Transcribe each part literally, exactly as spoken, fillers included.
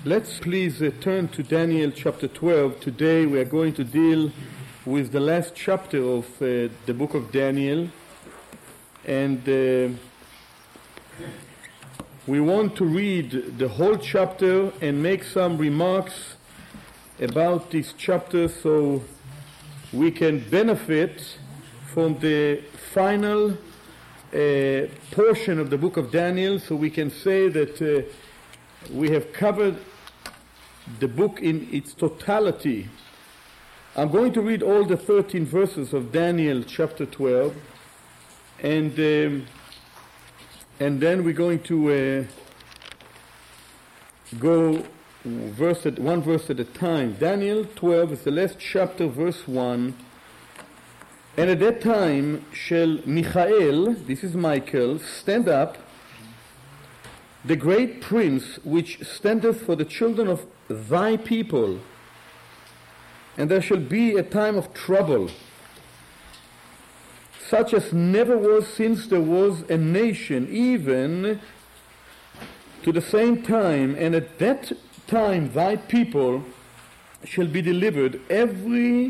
Let's please uh, turn to Daniel chapter twelve. Today we are going to deal with the last chapter of uh, the book of Daniel. And uh, we want to read the whole chapter and make some remarks about this chapter so we can benefit from the final uh, portion of the book of Daniel, so we can say that uh, we have covered the book in its totality. I'm going to read all the thirteen verses of Daniel chapter twelve, and um, and then we're going to uh, go verse at, one verse at a time. Daniel twelve is the last chapter, verse one. And at that time shall Michael, this is Michael, stand up, the great prince which standeth for the children of thy people, and there shall be a time of trouble, such as never was since there was a nation, even to the same time, and at that time thy people shall be delivered, every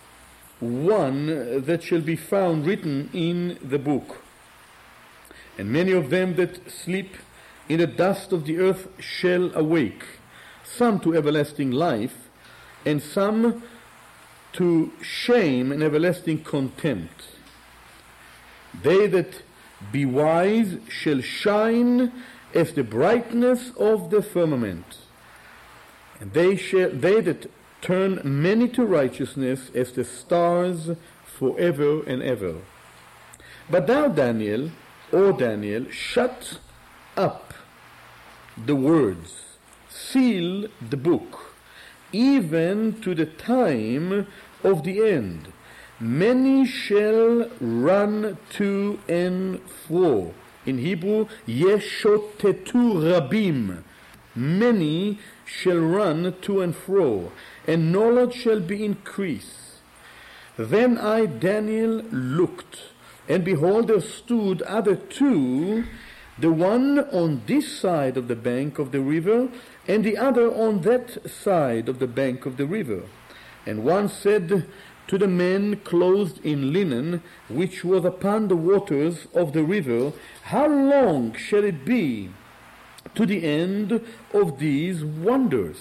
one that shall be found written in the book. And many of them that sleep in the dust of the earth shall awake, some to everlasting life, and some to shame and everlasting contempt. They that be wise shall shine as the brightness of the firmament, and they shall they that turn many to righteousness as the stars forever and ever. But thou, Daniel, O Daniel, shut up the words, seal the book, even to the time of the end. Many shall run to and fro. In Hebrew, yeshotetu rabim. Many shall run to and fro, and knowledge shall be increased. Then I, Daniel, looked, and behold, there stood other two, the one on this side of the bank of the river, and the other on that side of the bank of the river. And one said to the man clothed in linen, which was upon the waters of the river, how long shall it be to the end of these wonders?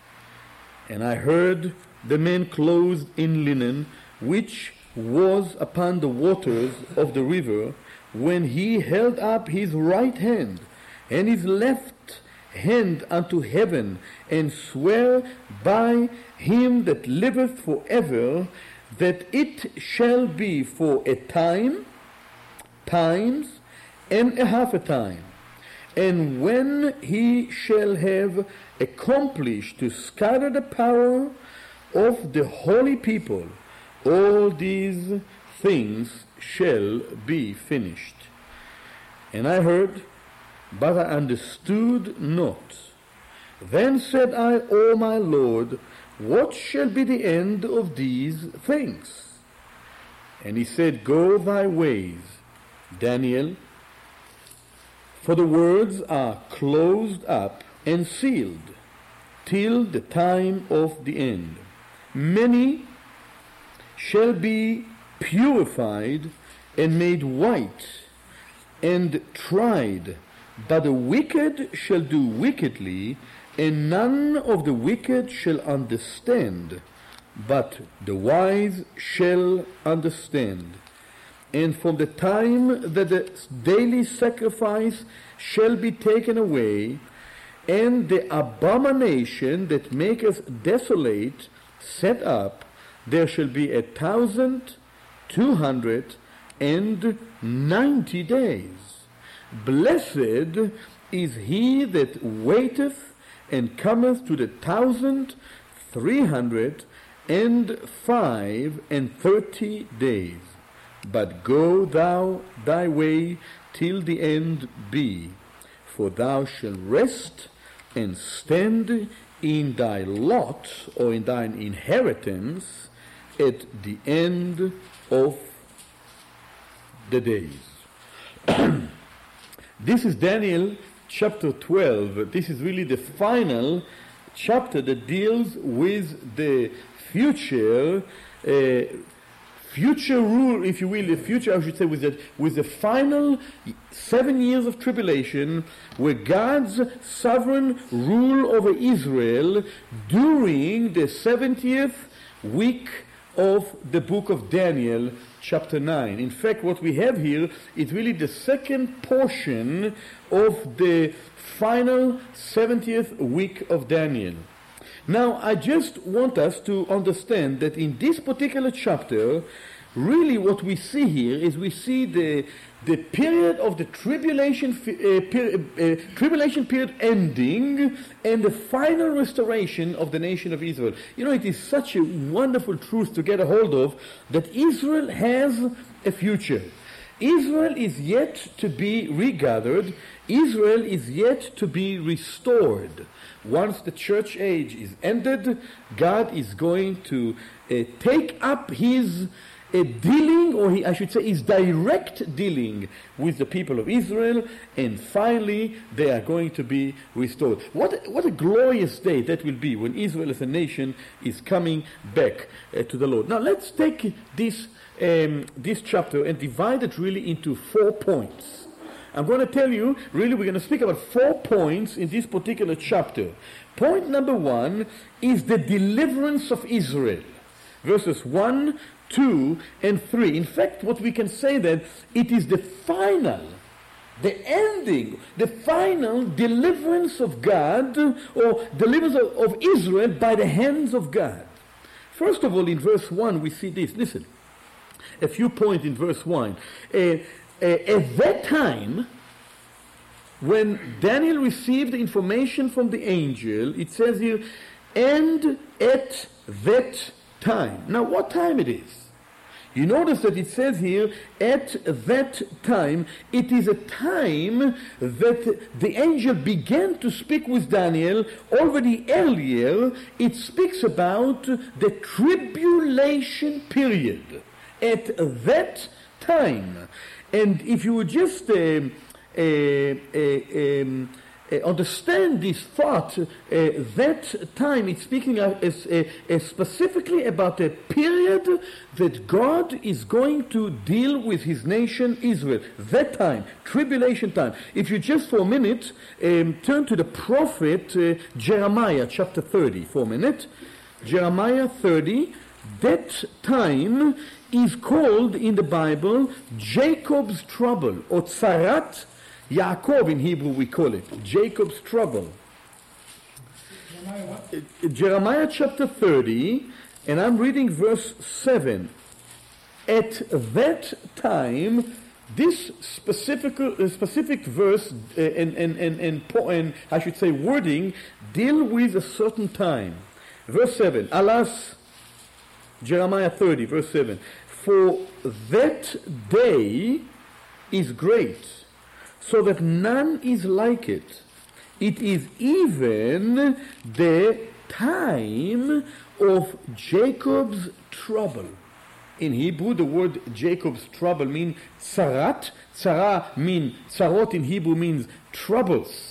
And I heard the man clothed in linen, which was upon the waters of the river, when he held up his right hand and his left hand unto heaven, and sware by him that liveth for ever, that it shall be for a time, times, and a half a time. And when he shall have accomplished to scatter the power of the holy people, all these things shall be finished. And I heard, but I understood not. Then said I, O my Lord, what shall be the end of these things? And he said, go thy ways, Daniel, for the words are closed up and sealed till the time of the end. Many shall be purified and made white and tried, but the wicked shall do wickedly, and none of the wicked shall understand, but the wise shall understand. And from the time that the daily sacrifice shall be taken away, and the abomination that maketh desolate set up, there shall be a thousand two hundred and ninety days. Blessed is he that waiteth and cometh to the thousand three hundred and five and thirty days. But go thou thy way till the end be, for thou shalt rest and stand in thy lot, or in thine inheritance, at the end of the days. This is Daniel chapter twelve. This is really the final chapter that deals with the future, uh, future rule, if you will, the future, I should say, with the, with the final seven years of tribulation, where God's sovereign rule over Israel during the seventieth week of the book of Daniel, chapter nine. In fact, what we have here is really the second portion of the final seventieth week of Daniel. Now, I just want us to understand that in this particular chapter, really what we see here is we see the the period of the tribulation uh, per, uh, tribulation period ending and the final restoration of the nation of Israel. You know, it is such a wonderful truth to get a hold of, that Israel has a future. Israel is yet to be regathered. Israel is yet to be restored. Once the church age is ended, God is going to uh, take up his uh, dealing, or he, I should say his direct dealing with the people of Israel, and finally they are going to be restored. What, what a glorious day that will be when Israel as a nation is coming back uh, to the Lord. Now let's take this, um, this chapter and divide it really into four points. I'm going to tell you, really, we're going to speak about four points in this particular chapter. Point number one is the deliverance of Israel. Verses one, two, and three. In fact, what we can say that it is the final, the ending, the final deliverance of God, or deliverance of, of Israel by the hands of God. First of all, in verse one, we see this. Listen, a few points in verse one. Uh, Uh, at that time, when Daniel received the information from the angel, it says here, and at that time. Now, what time it is? You notice that it says here, at that time. It is a time that the angel began to speak with Daniel. Already earlier, it speaks about the tribulation period. At that time. And if you would just uh, uh, uh, um, uh, understand this thought, uh, that time it's speaking of is, uh, uh, specifically about a period that God is going to deal with his nation Israel. That time, tribulation time. If you just for a minute um, turn to the prophet uh, Jeremiah chapter thirty for a minute. Jeremiah thirty, that time is called in the Bible Jacob's trouble, or Tzarat Yaakov in Hebrew we call it, Jacob's trouble. Jeremiah, uh, Jeremiah chapter thirty, and I'm reading verse seven. At that time, this specific uh, specific verse uh, and, and, and, and, and I should say wording deal with a certain time. Verse seven, alas, Jeremiah thirty, verse seven. For that day is great, so that none is like it. It is even the time of Jacob's trouble. In Hebrew, the word Jacob's trouble means tzarat. Tzara mean, tzarot in Hebrew means troubles.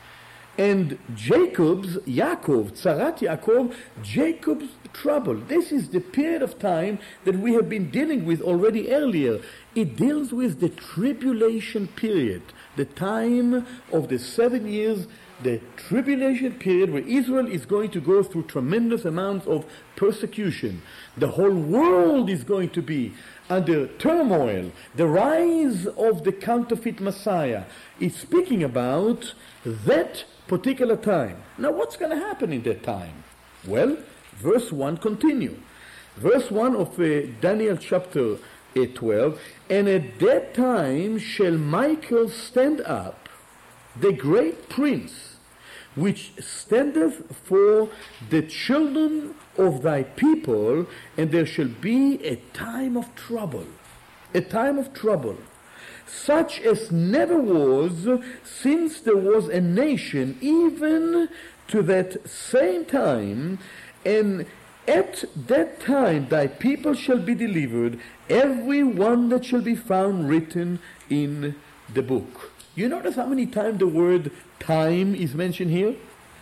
And Jacob's, Yaakov, Tzarat Yaakov, Jacob's trouble. This is the period of time that we have been dealing with already earlier. It deals with the tribulation period, the time of the seven years, the tribulation period where Israel is going to go through tremendous amounts of persecution. The whole world is going to be under turmoil. The rise of the counterfeit Messiah is speaking about that particular time. Now, what's going to happen in that time? Well, verse one continue. Verse one of uh, Daniel chapter uh, twelve, and at that time shall Michael stand up, the great prince, which standeth for the children of thy people, and there shall be a time of trouble, a time of trouble, such as never was since there was a nation, even to that same time, and at that time thy people shall be delivered, every one that shall be found written in the book. You notice how many times the word time is mentioned here?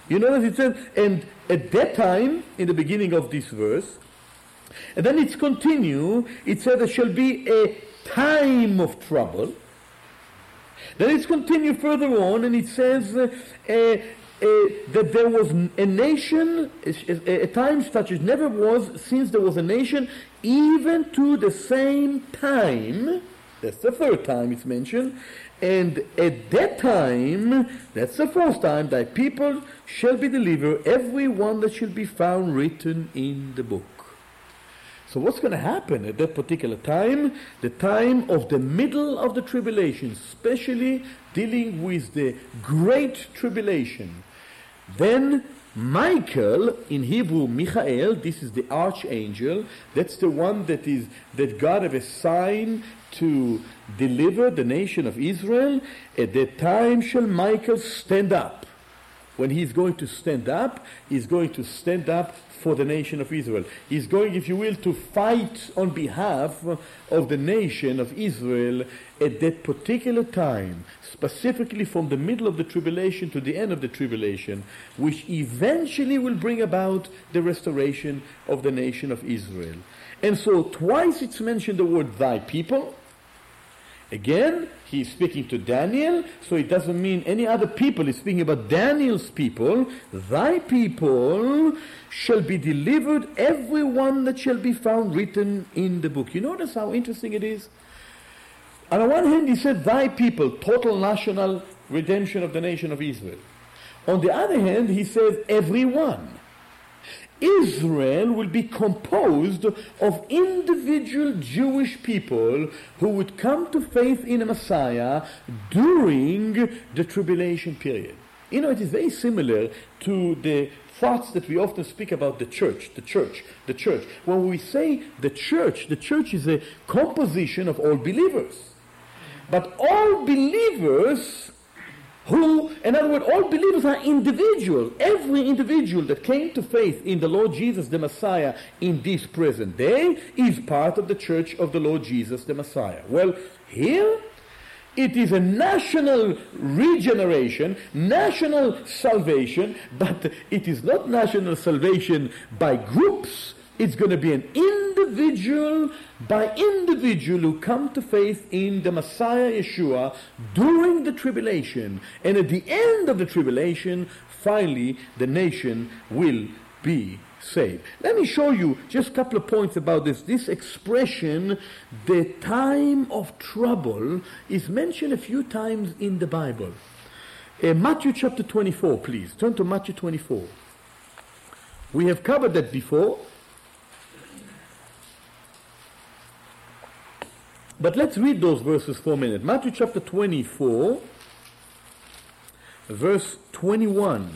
You notice it says, and at that time, in the beginning of this verse, and then it's continue, it says there shall be a time of trouble. Then it's continue further on, and it says uh, uh, uh, that there was a nation, a, a time such as never was since there was a nation, even to the same time. That's the third time it's mentioned. And at that time, that's the fourth time, thy people shall be delivered, every one that shall be found written in the book. So what's going to happen at that particular time? The time of the middle of the tribulation, especially dealing with the great tribulation. Then Michael, in Hebrew Michael, this is the archangel, that's the one that is that God have assigned to deliver the nation of Israel. At that time shall Michael stand up. When he's going to stand up, he's going to stand up for the nation of Israel. He's going, if you will, to fight on behalf of the nation of Israel at that particular time, specifically from the middle of the tribulation to the end of the tribulation, which eventually will bring about the restoration of the nation of Israel. And so twice it's mentioned the word thy people. Again, he's speaking to Daniel, so it doesn't mean any other people. He's speaking about Daniel's people. Thy people shall be delivered, every one that shall be found written in the book. You notice how interesting it is? On the one hand, he said, thy people, total national redemption of the nation of Israel. On the other hand, he says, every one. Israel will be composed of individual Jewish people who would come to faith in a Messiah during the tribulation period. You know, it is very similar to the thoughts that we often speak about the church, the church, the church. When we say the church, the church is a composition of all believers. But all believers who, in other words, all believers are individual. Every individual that came to faith in the Lord Jesus the Messiah in this present day is part of the church of the Lord Jesus the Messiah. Well, here it is a national regeneration, national salvation, but it is not national salvation by groups. It's going to be an individual by individual who come to faith in the Messiah Yeshua during the tribulation. And at the end of the tribulation, finally, the nation will be saved. Let me show you just a couple of points about this. This expression, the time of trouble, is mentioned a few times in the Bible. Uh, Matthew chapter twenty-four, please. Turn to Matthew twenty-four. We have covered that before. But let's read those verses for a minute. Matthew chapter twenty-four, verse twenty-one.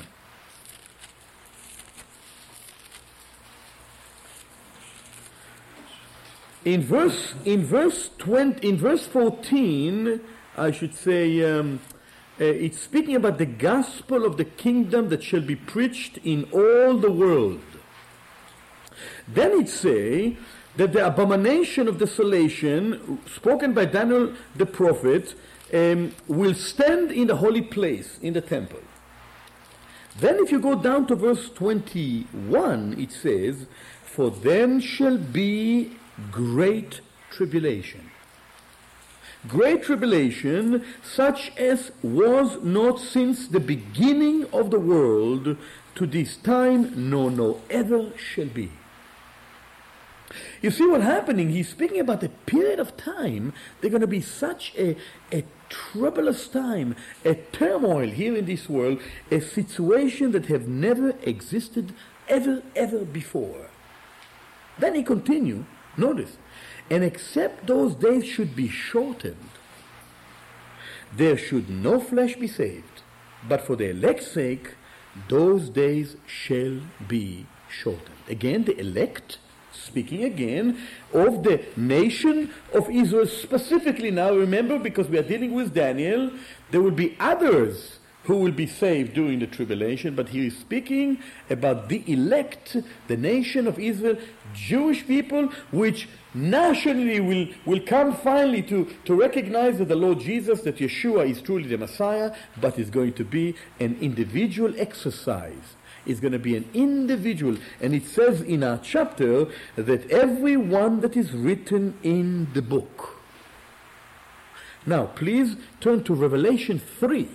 In verse in verse twenty in verse fourteen, I should say, um, uh, it's speaking about the gospel of the kingdom that shall be preached in all the world. Then it say that the abomination of desolation, spoken by Daniel the prophet, um, will stand in the holy place, in the temple. Then if you go down to verse twenty-one, it says, for then shall be great tribulation. Great tribulation, such as was not since the beginning of the world to this time, nor no ever shall be. You see what's happening? He's speaking about a period of time. There's going to be such a, a troublous time, a turmoil here in this world, a situation that have never existed ever, ever before. Then he continues, notice, and except those days should be shortened, there should no flesh be saved, but for the elect's sake, those days shall be shortened. Again, the elect, speaking again of the nation of Israel specifically now, remember, because we are dealing with Daniel, there will be others who will be saved during the tribulation, but he is speaking about the elect, the nation of Israel, Jewish people, which nationally will, will come finally to, to recognize that the Lord Jesus, that Yeshua is truly the Messiah, but it's going to be an individual exercise. It's going to be an individual. And it says in our chapter that every one that is written in the book. Now, please turn to Revelation three.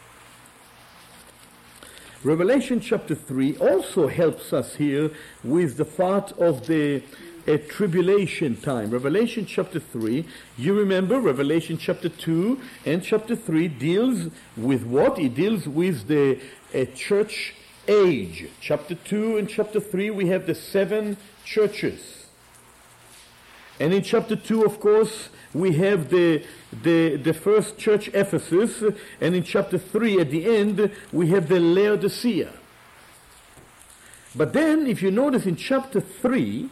Revelation chapter three also helps us here with the part of the uh, tribulation time. Revelation chapter three, you remember Revelation chapter two and chapter three deals with what? It deals with the uh, church age. Chapter two and chapter three we have the seven churches. And in chapter two, of course, we have the, the, the first church, Ephesus, and in chapter three, at the end, we have the Laodicea. But then, if you notice in chapter three,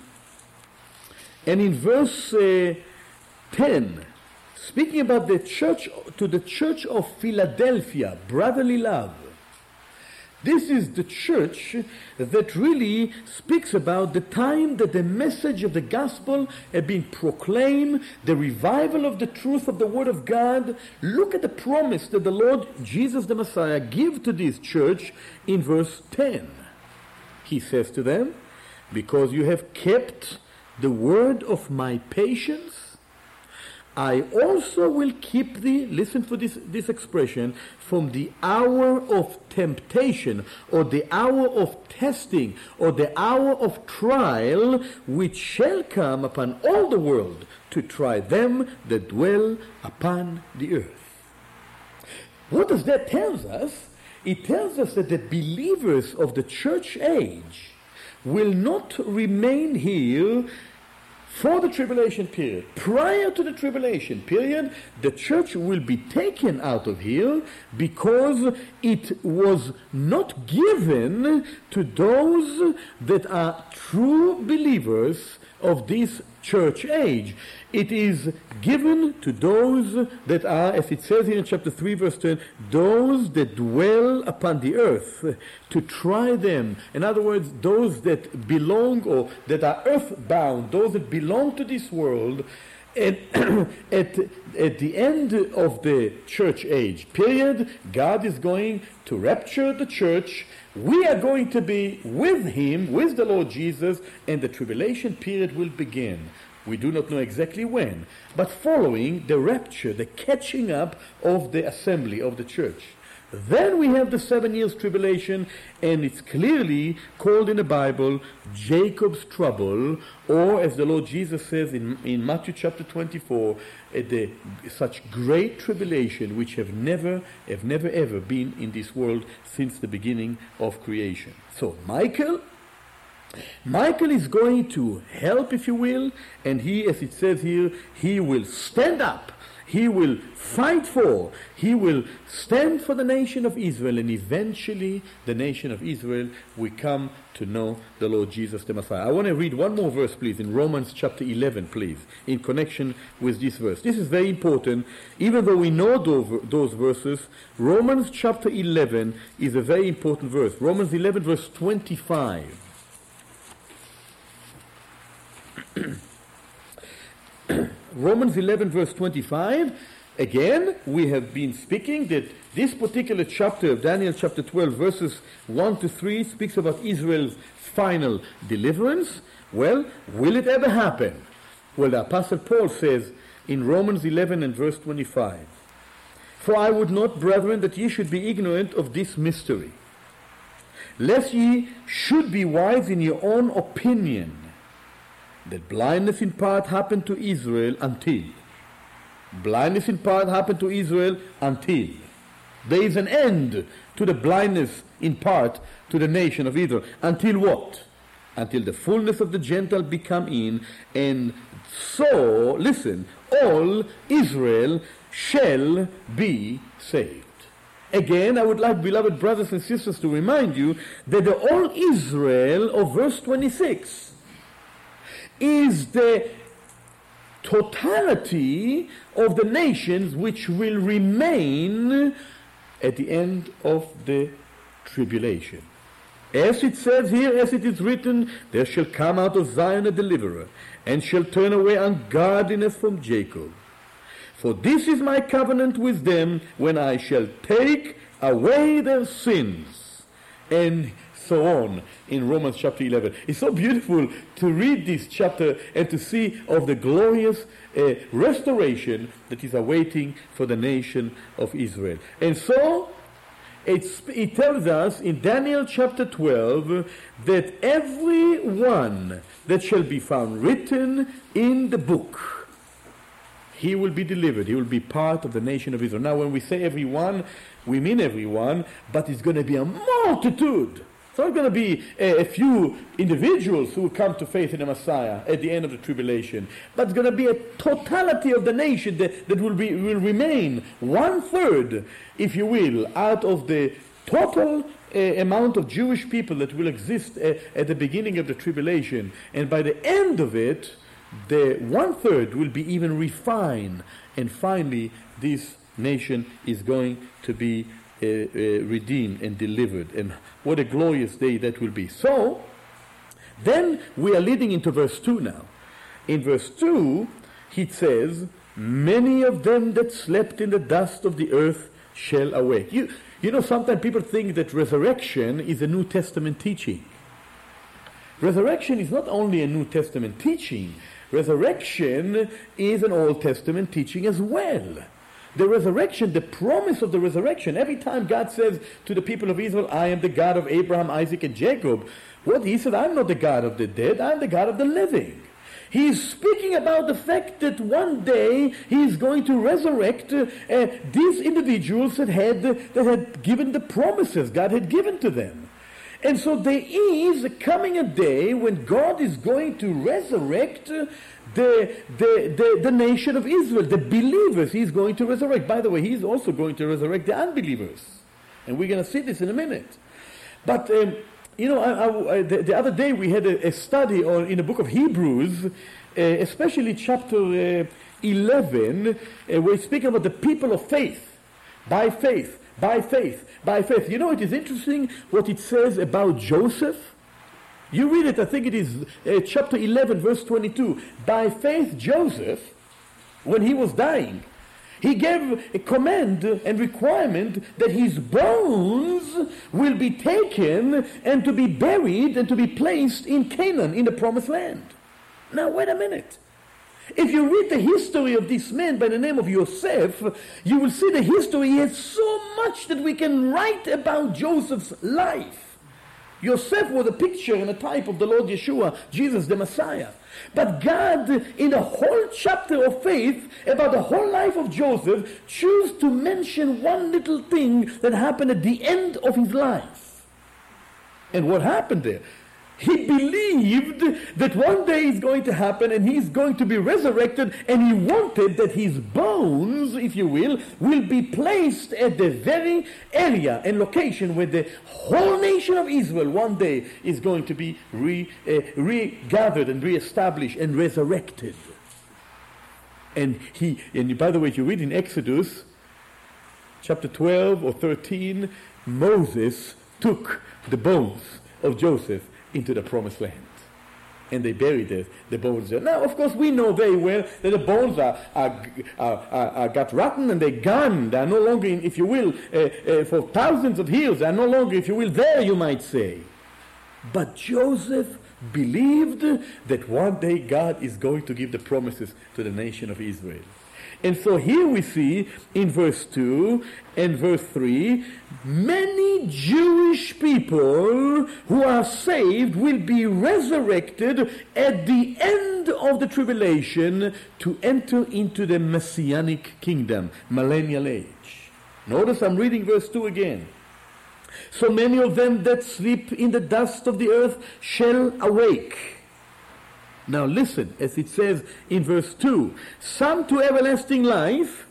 and in verse uh, ten, speaking about the church, to the church of Philadelphia, brotherly love, this is the church that really speaks about the time that the message of the gospel had been proclaimed, the revival of the truth of the word of God. Look at the promise that the Lord Jesus the Messiah gave to this church in verse ten. He says to them, because you have kept the word of my patience, I also will keep thee, listen for this, this expression, from the hour of temptation, or the hour of testing, or the hour of trial, which shall come upon all the world, to try them that dwell upon the earth. What does that tell us? It tells us that the believers of the church age will not remain here for the tribulation period. Prior to the tribulation period, the church will be taken out of here because it was not given to those that are true believers of this church age. It is given to those that are, as it says here in chapter three, verse ten, those that dwell upon the earth, to try them. In other words, those that belong or that are earthbound, those that belong to this world. And at, at the end of the church age period, God is going to rapture the church. We are going to be with him, with the Lord Jesus, and the tribulation period will begin. We do not know exactly when, but following the rapture, the catching up of the assembly of the church. Then we have the seven years tribulation, and it's clearly called in the Bible Jacob's trouble, or as the Lord Jesus says in, in Matthew chapter twenty-four, uh, the, such great tribulation which have never, have never ever been in this world since the beginning of creation. So Michael, Michael is going to help, if you will, and he, as it says here, he will stand up. He will fight for, he will stand for the nation of Israel, and eventually the nation of Israel will come to know the Lord Jesus the Messiah. I want to read one more verse, please, in Romans chapter eleven, please, in connection with this verse. This is very important. Even though we know those, those verses, Romans chapter eleven is a very important verse. Romans eleven, verse twenty-five. Romans eleven, verse twenty-five, again, we have been speaking that this particular chapter of Daniel chapter twelve, verses one to three, speaks about Israel's final deliverance. Well, will it ever happen? Well, the Apostle Paul says in Romans eleven and verse twenty-five, for I would not, brethren, that ye should be ignorant of this mystery, lest ye should be wise in your own opinion, that blindness in part happened to Israel until. Blindness in part happened to Israel until. There is an end to the blindness in part to the nation of Israel. Until what? Until the fullness of the Gentile be come in, and so, listen, all Israel shall be saved. Again, I would like, beloved brothers and sisters, to remind you that the all Israel of verse twenty-six is the totality of the nations which will remain at the end of the tribulation. As it says here, as it is written, there shall come out of Zion a deliverer, and shall turn away ungodliness from Jacob. For this is my covenant with them, when I shall take away their sins. And so on in Romans chapter eleven. It's so beautiful to read this chapter and to see of the glorious uh, restoration that is awaiting for the nation of Israel. And so it's, it tells us in Daniel chapter twelve that every one that shall be found written in the book, he will be delivered. He will be part of the nation of Israel. Now, when we say everyone, we mean everyone, but it's going to be a multitude. It's not going to be a, a few individuals who will come to faith in the Messiah at the end of the tribulation, but it's going to be a totality of the nation that, that will be will remain one third, if you will, out of the total uh, amount of Jewish people that will exist uh, at the beginning of the tribulation. And by the end of it, the one third will be even refined, and finally this nation is going to be uh, uh, redeemed and delivered. And what a glorious day that will be. So then we are leading into verse two now. In verse two he says, many of them that slept in the dust of the earth shall awake. You, you know, sometimes people think that resurrection is a New Testament teaching. Resurrection is not only a New Testament teaching, resurrection is an Old Testament teaching as well. The resurrection, the promise of the resurrection, every time God says to the people of Israel, I am the God of Abraham, Isaac, and Jacob, what he said, I'm not the God of the dead, I'm the God of the living. He is speaking about the fact that one day he is going to resurrect uh, uh, these individuals that had, uh, that had given the promises God had given to them. And so there is coming a day when God is going to resurrect uh, the, the, the, the nation of Israel, the believers he's going to resurrect. By the way, he's also going to resurrect the unbelievers. And we're going to see this in a minute. But, um, you know, I, I, the, the other day we had a, a study on, in the book of Hebrews, uh, especially chapter uh, eleven, uh, where it's speaking about the people of faith, by faith. By faith, by faith. You know, it is interesting what it says about Joseph. You read it, I think it is uh, chapter eleven, verse twenty-two. By faith, Joseph, when he was dying, he gave a command and requirement that his bones will be taken and to be buried and to be placed in Canaan, in the promised land. Now, wait a minute. If you read the history of this man by the name of Yosef, you will see the history has so much that we can write about Joseph's life. Yosef was a picture and a type of the Lord Yeshua, Jesus the Messiah. But God, in a whole chapter of faith about the whole life of Joseph, chose to mention one little thing that happened at the end of his life. And what happened there? He believed that one day it's going to happen and he's going to be resurrected, and he wanted that his bones, if you will, will be placed at the very area and location where the whole nation of Israel one day is going to be re, uh, regathered and reestablished and resurrected. And he, and by the way, if you read in Exodus chapter twelve or thirteen, Moses took the bones of Joseph into the promised land, and they buried the, the bones there. Now, of course, we know very well that the bones are, are, are, are, are got rotten and they're gone. They are no longer, in, if you will, uh, uh, for thousands of years, they are no longer, if you will, there, you might say. But Joseph believed that one day God is going to give the promises to the nation of Israel. And so here we see in verse two and verse three, many Jewish people who are saved will be resurrected at the end of the tribulation to enter into the Messianic kingdom, millennial age. Notice I'm reading verse two again. So many of them that sleep in the dust of the earth shall awake. Now listen, as it says in verse two, some to everlasting life,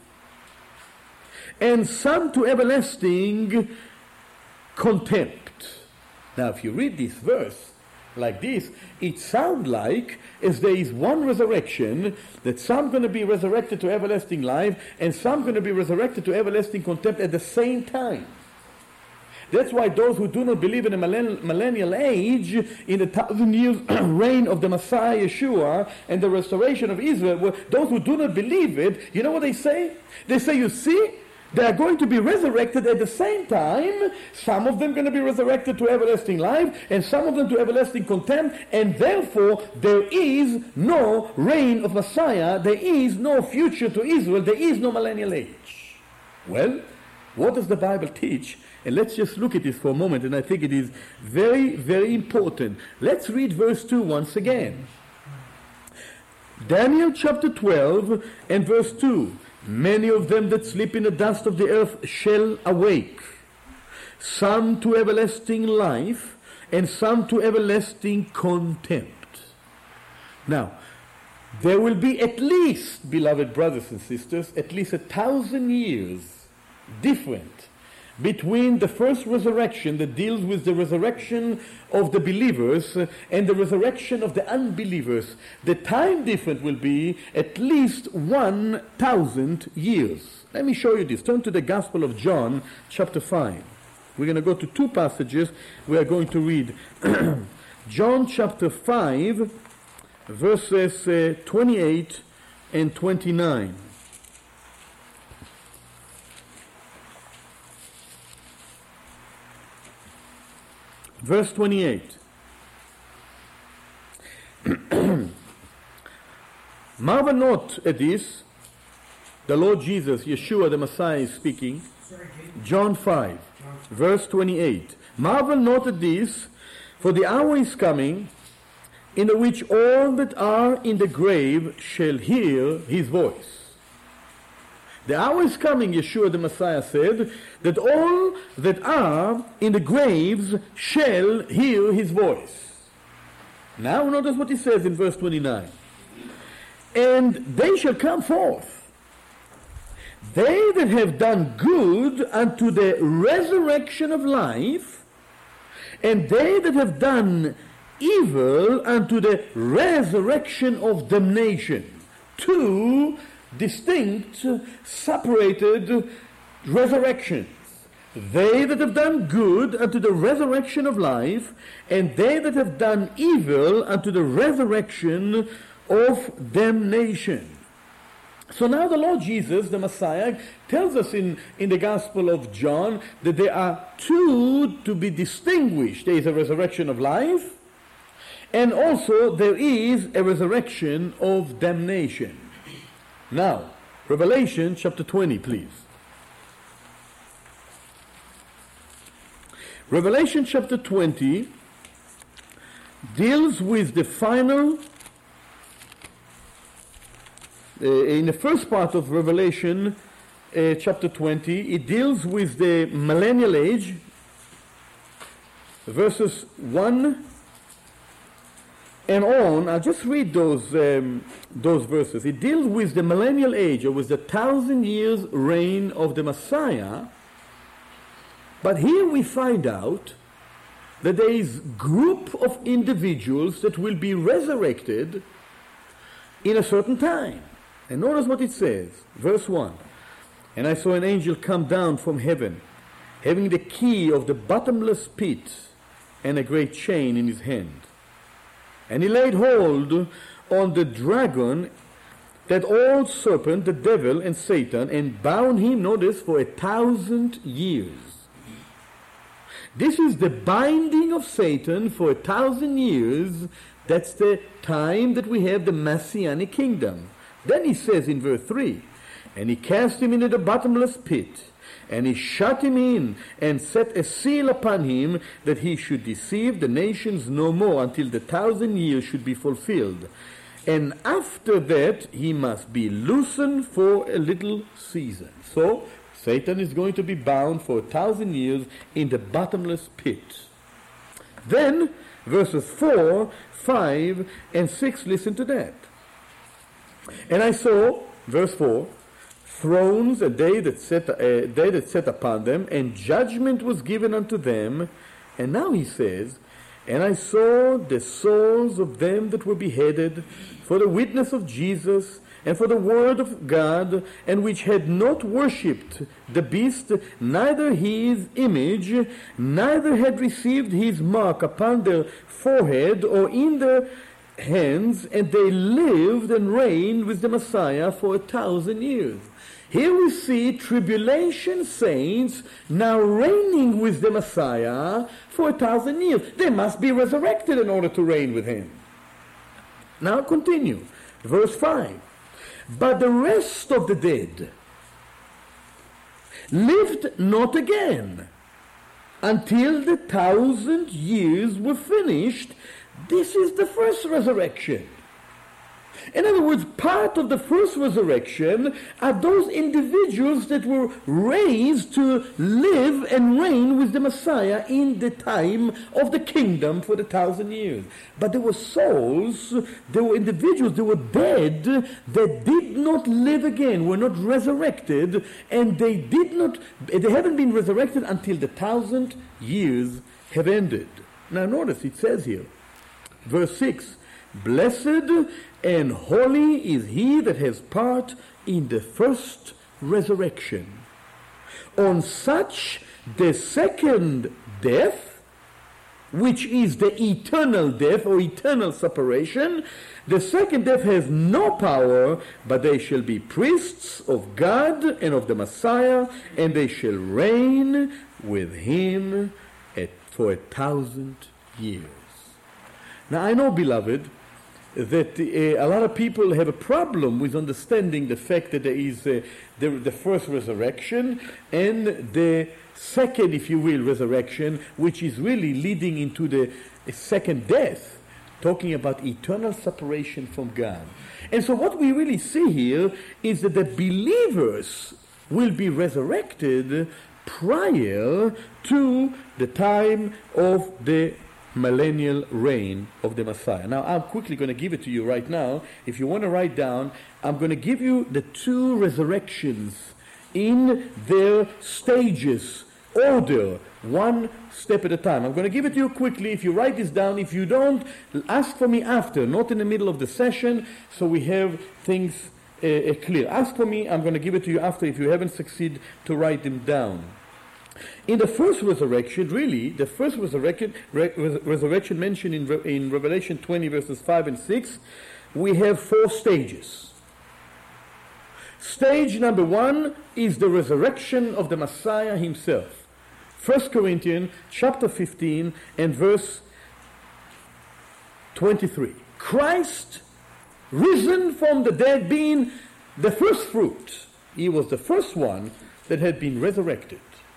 and some to everlasting contempt. Now if you read this verse, like this, it sounds like as there is one resurrection, that some going to be resurrected to everlasting life, and some going to be resurrected to everlasting contempt at the same time. That's why those who do not believe in the millenn- millennial age, in the thousand years reign of the Messiah Yeshua and the restoration of Israel, well, those who do not believe it, you know what they say? They say, you see, they are going to be resurrected at the same time. Some of them going to be resurrected to everlasting life, and some of them to everlasting contempt, and therefore there is no reign of Messiah, there is no future to Israel, there is no millennial age. Well, what does the Bible teach? And let's just look at this for a moment, and I think it is very, very important. Let's read verse two once again. Daniel chapter twelve and verse two. Many of them that sleep in the dust of the earth shall awake, some to everlasting life, and some to everlasting contempt. Now, there will be at least, beloved brothers and sisters, at least a thousand years different between the first resurrection that deals with the resurrection of the believers and the resurrection of the unbelievers. The time difference will be at least one thousand years. Let me show you this. Turn to the Gospel of John, chapter five. We're going to go to two passages. We are going to read John chapter five, verses uh, twenty-eight and twenty-nine. Verse twenty-eight. Marvel not at this. The Lord Jesus, Yeshua the Messiah, is speaking. John five, verse twenty-eight. Marvel not at this, for the hour is coming, in the which all that are in the grave shall hear his voice. The hour is coming, Yeshua the Messiah said, that all that are in the graves shall hear his voice. Now notice what he says in verse twenty-nine. And they shall come forth, they that have done good unto the resurrection of life, and they that have done evil unto the resurrection of damnation. Two distinct, separated resurrections. They that have done good unto the resurrection of life, and they that have done evil unto the resurrection of damnation. So now the Lord Jesus, the Messiah, tells us in, in the Gospel of John that there are two to be distinguished. There is a resurrection of life, and also there is a resurrection of damnation. Now, Revelation chapter twenty, please. Revelation chapter twenty deals with the final, uh, in the first part of Revelation uh, chapter twenty, it deals with the millennial age, verses one and on. I'll just read those um, those verses. It deals with the millennial age, or with the thousand years reign of the Messiah. But here we find out that there is a group of individuals that will be resurrected in a certain time. And notice what it says, verse one. And I saw an angel come down from heaven, having the key of the bottomless pit and a great chain in his hand. And he laid hold on the dragon, that old serpent, the devil and Satan, and bound him, notice, for a thousand years. This is the binding of Satan for a thousand years. That's the time that we have the Messianic kingdom. Then he says in verse three, and he cast him into the bottomless pit, and he shut him in, and set a seal upon him, that he should deceive the nations no more, until the thousand years should be fulfilled. And after that he must be loosened for a little season. So Satan is going to be bound for a thousand years in the bottomless pit. Then verses four, five, and six, listen to that. And I saw, verse four, thrones, and they that sat, uh, they that sat upon them, and judgment was given unto them. And now he says, And I saw the souls of them that were beheaded for the witness of Jesus and for the word of God, and which had not worshipped the beast, neither his image, neither had received his mark upon their forehead or in their hands, and they lived and reigned with the Messiah for a thousand years. Here we see tribulation saints now reigning with the Messiah for a thousand years. They must be resurrected in order to reign with him. Now continue. Verse five. But the rest of the dead lived not again until the thousand years were finished. This is the first resurrection. In other words, part of the first resurrection are those individuals that were raised to live and reign with the Messiah in the time of the kingdom for the thousand years. But there were souls, there were individuals, they were dead that did not live again, were not resurrected, and they did not, they haven't been resurrected until the thousand years have ended. Now notice, it says here, verse six, blessed and holy is he that has part in the first resurrection. On such the second death, which is the eternal death or eternal separation, the second death has no power, but they shall be priests of God and of the Messiah, and they shall reign with him at, for a thousand years. Now I know, beloved, that uh, a lot of people have a problem with understanding the fact that there is uh, the, the first resurrection and the second, if you will, resurrection, which is really leading into the second death, talking about eternal separation from God. And so what we really see here is that the believers will be resurrected prior to the time of the millennial reign of the Messiah. Now, I'm quickly going to give it to you right now. If you want to write down, I'm going to give you the two resurrections in their stages, order, one step at a time. I'm going to give it to you quickly. If you write this down, if you don't, ask for me after, not in the middle of the session, so we have things uh, uh, clear. Ask for me, I'm going to give it to you after if you haven't succeeded to write them down. In the first resurrection, really, the first resurrection, re- resurrection mentioned in, Re- in Revelation twenty, verses five and six, we have four stages. Stage number one is the resurrection of the Messiah himself. First Corinthians chapter fifteen and verse twenty-three. Christ, risen from the dead, being the first fruit. He was the first one that had been resurrected.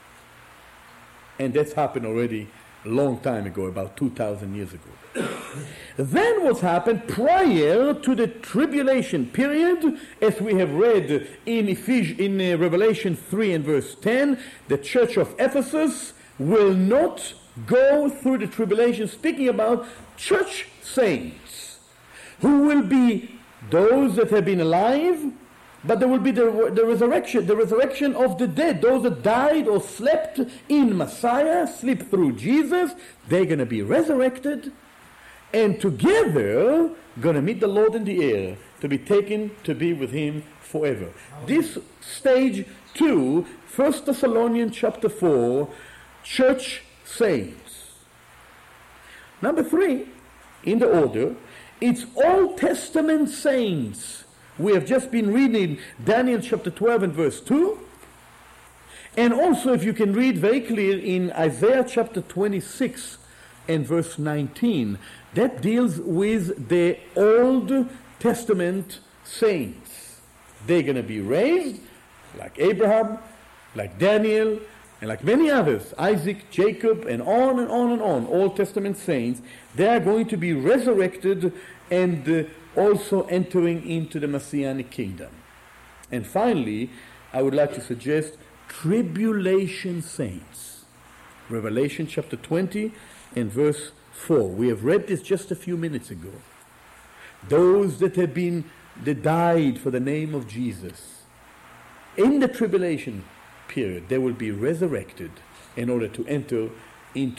And that's happened already a long time ago, about two thousand years ago. Then what happened prior to the tribulation period, as we have read in, Ephes- in uh, Revelation three and verse ten, the church of Ephesus will not go through the tribulation, speaking about church saints, who will be those that have been alive, but there will be the, the resurrection, the resurrection of the dead. Those that died or slept in Messiah, sleep through Jesus, they're going to be resurrected, and together going to meet the Lord in the air, to be taken to be with him forever. This stage two, First Thessalonians chapter four, church saints. Number three, in the order, it's Old Testament saints. We have just been reading Daniel chapter twelve and verse two. And also, if you can read very clear in Isaiah chapter twenty-six and verse nineteen, that deals with the Old Testament saints. They're going to be raised like Abraham, like Daniel, and like many others, Isaac, Jacob, and on and on and on, Old Testament saints. They are going to be resurrected and uh, also entering into the Messianic kingdom. And finally, I would like to suggest tribulation saints. Revelation chapter twenty and verse four. We have read this just a few minutes ago. Those that have been, that died for the name of Jesus, in the tribulation period, they will be resurrected in order to enter into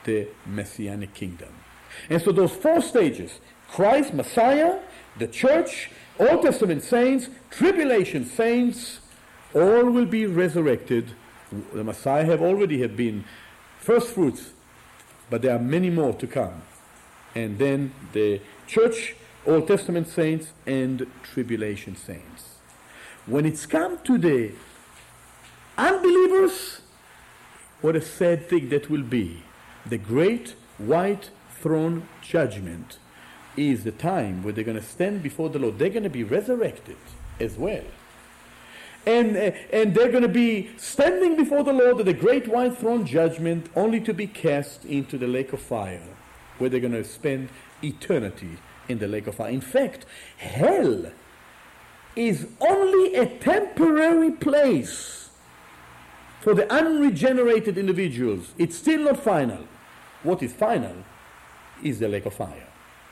the Messianic kingdom. And so those four stages, Christ, Messiah, the church, Old Testament saints, tribulation saints, all will be resurrected. The Messiah have already have been first fruits, but there are many more to come. And then the church, Old Testament saints, and tribulation saints. When it's come to the unbelievers, what a sad thing that will be. The great white throne judgment is the time where they're going to stand before the Lord. They're going to be resurrected as well. And, uh, and they're going to be standing before the Lord at the great white throne judgment, only to be cast into the lake of fire, where they're going to spend eternity in the lake of fire. In fact, hell is only a temporary place for the unregenerated individuals. It's still not final. What is final is the lake of fire.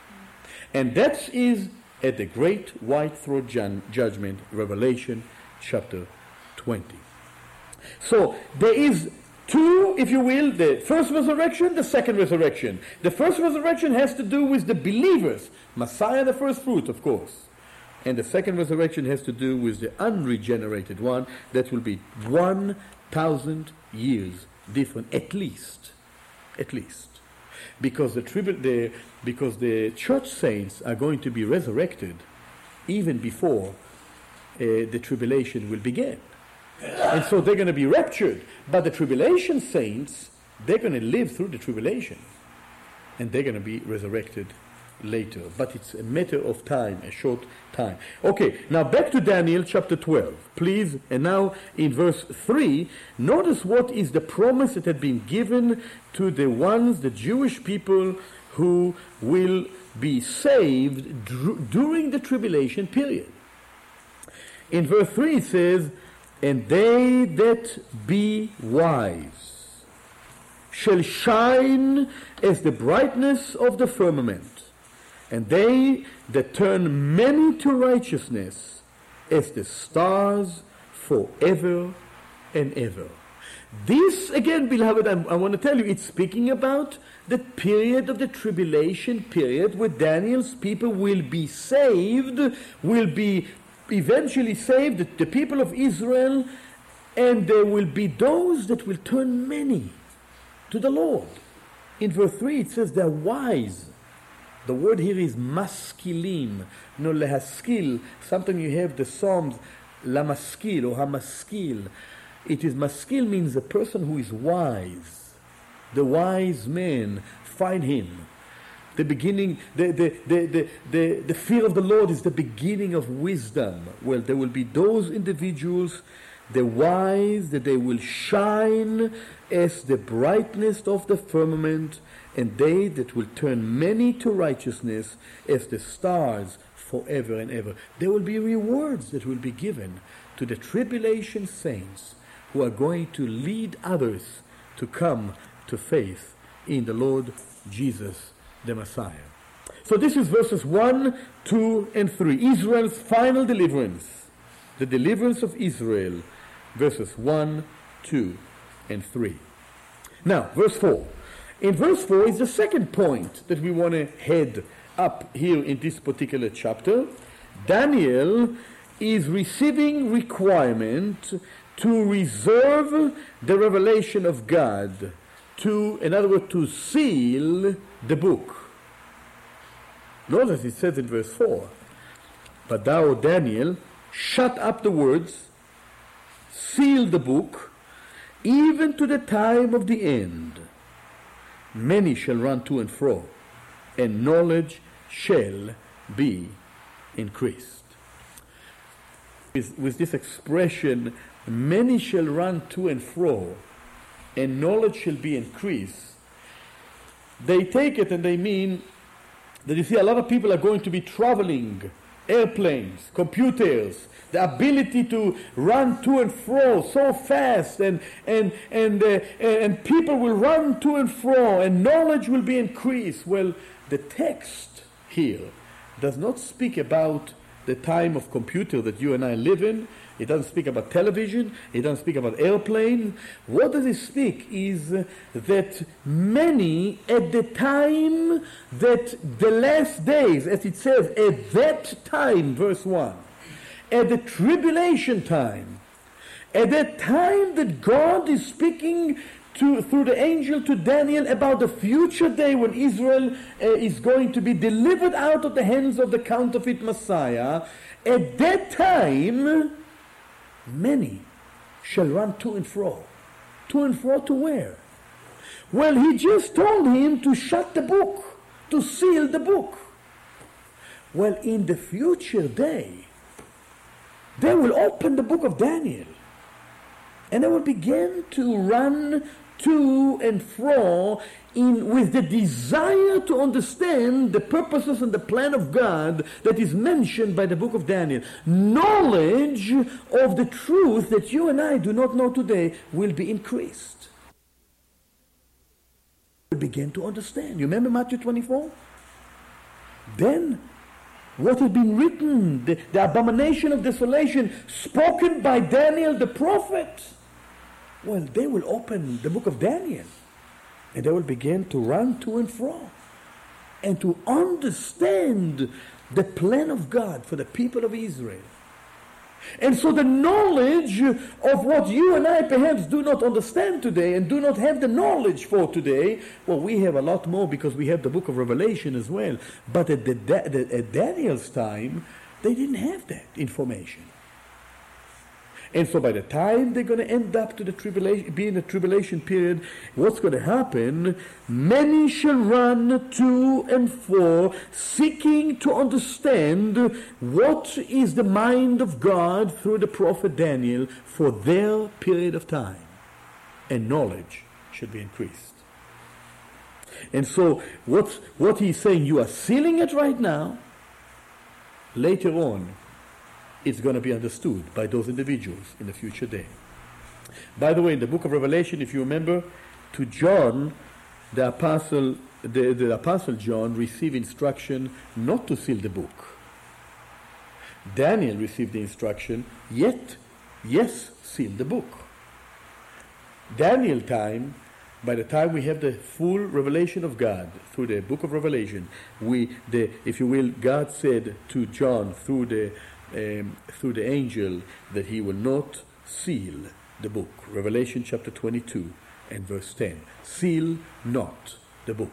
And that is at the great white throne ju- judgment, Revelation chapter twenty. So there is two, if you will, the first resurrection, the second resurrection. The first resurrection has to do with the believers, Messiah the first fruit, of course. And the second resurrection has to do with the unregenerated one. That will be one thousand years different, at least. At least. Because the, tribu- the, because the church saints are going to be resurrected even before uh, the tribulation will begin. And so they're going to be raptured. But the tribulation saints, they're going to live through the tribulation. And they're going to be resurrected later. But it's a matter of time, a short time. Okay, now back to Daniel chapter twelve, please. And now in verse three, notice what is the promise that had been given to the ones, the Jewish people, who will be saved dr- during the tribulation period. In verse three it says, "And they that be wise shall shine as the brightness of the firmament, and they that turn many to righteousness as the stars forever and ever." This, again, beloved, I, I want to tell you, it's speaking about the period of the tribulation period where Daniel's people will be saved, will be eventually saved, the, the people of Israel, and there will be those that will turn many to the Lord. In verse three it says they're wise. The word here is maskilim, no lehaskil. Sometimes you have the Psalms, lamaskil or hamaskil. It is maskil means a person who is wise. The wise man, find him. The beginning, the, the, the, the, the, the fear of the Lord is the beginning of wisdom. Well, there will be those individuals, the wise, that they will shine as the brightness of the firmament, and they that will turn many to righteousness as the stars forever and ever. There will be rewards that will be given to the tribulation saints who are going to lead others to come to faith in the Lord Jesus, the Messiah. So this is verses one, two, and three. Israel's final deliverance. The deliverance of Israel, verses one, two, and three. Now, verse four. In verse four is the second point that we want to head up here in this particular chapter. Daniel is receiving requirement to reserve the revelation of God, to, in other words, to seal the book. Notice it says in verse four, "But thou, Daniel, shut up the words, seal the book, even to the time of the end. Many shall run to and fro, and knowledge shall be increased." With, with this expression, "many shall run to and fro, and knowledge shall be increased," they take it and they mean that, you see, a lot of people are going to be traveling, airplanes, computers, the ability to run to and fro so fast, and and and uh, and people will run to and fro, and knowledge will be increased. Well, the text here does not speak about the time of computer that you and I live in. It doesn't speak about television. It doesn't speak about airplane. What does it speak is uh, that many at the time that the last days, as it says, at that time, verse one, at the tribulation time, at that time that God is speaking to, through the angel to Daniel about the future day when Israel uh, is going to be delivered out of the hands of the counterfeit Messiah, at that time, many shall run to and fro. To and fro to where? Well, he just told him to shut the book, to seal the book. Well, in the future day, they will open the book of Daniel, and they will begin to run to and fro in, with the desire to understand the purposes and the plan of God that is mentioned by the book of Daniel. Knowledge of the truth that you and I do not know today will be increased. We begin to understand. You remember Matthew twenty-four? Then what had been written, the, the abomination of desolation, spoken by Daniel the prophet. Well, they will open the book of Daniel, and they will begin to run to and fro, and to understand the plan of God for the people of Israel. And so the knowledge of what you and I perhaps do not understand today and do not have the knowledge for today, well, we have a lot more because we have the book of Revelation as well. But at, the, at Daniel's time, they didn't have that information. And so by the time they're going to end up to the tribulation, be in the tribulation period, what's going to happen? Many shall run to and fro, seeking to understand what is the mind of God through the prophet Daniel for their period of time. And knowledge should be increased. And so what's, what he's saying, you are sealing it right now. Later on, it's going to be understood by those individuals in the future day. By the way, in the book of Revelation, if you remember, to John, the apostle, the, the apostle John received instruction not to seal the book. Daniel received the instruction, yet, yes, seal the book. Daniel time, by the time we have the full revelation of God through the book of Revelation, we, the, if you will, God said to John through the Um, through the angel that he will not seal the book. Revelation chapter twenty-two and verse ten. Seal not the book.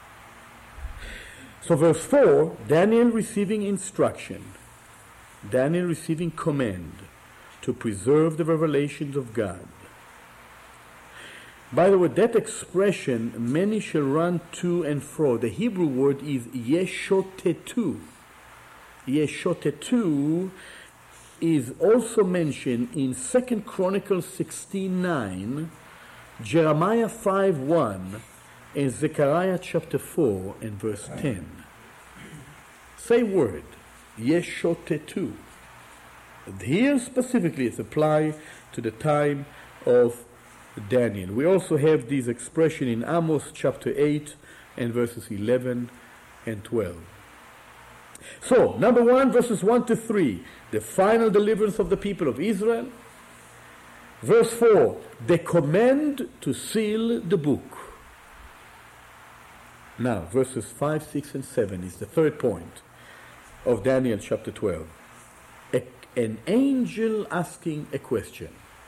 So verse four, Daniel receiving instruction, Daniel receiving command to preserve the revelations of God. By the way, that expression, many shall run to and fro, the Hebrew word is yeshotetu. Yeshotetu is also mentioned in Second Chronicles sixteen nine, Jeremiah five one, and Zechariah chapter four and verse ten. Same word, Yeshotetu. Here specifically it's applied to the time of Daniel. We also have this expression in Amos chapter eight and verses eleven and twelve. So, number one, verses one to three, the final deliverance of the people of Israel. Verse four, the command to seal the book. Now, verses five, six, and seven is the third point of Daniel chapter twelve. A, an angel asking a question.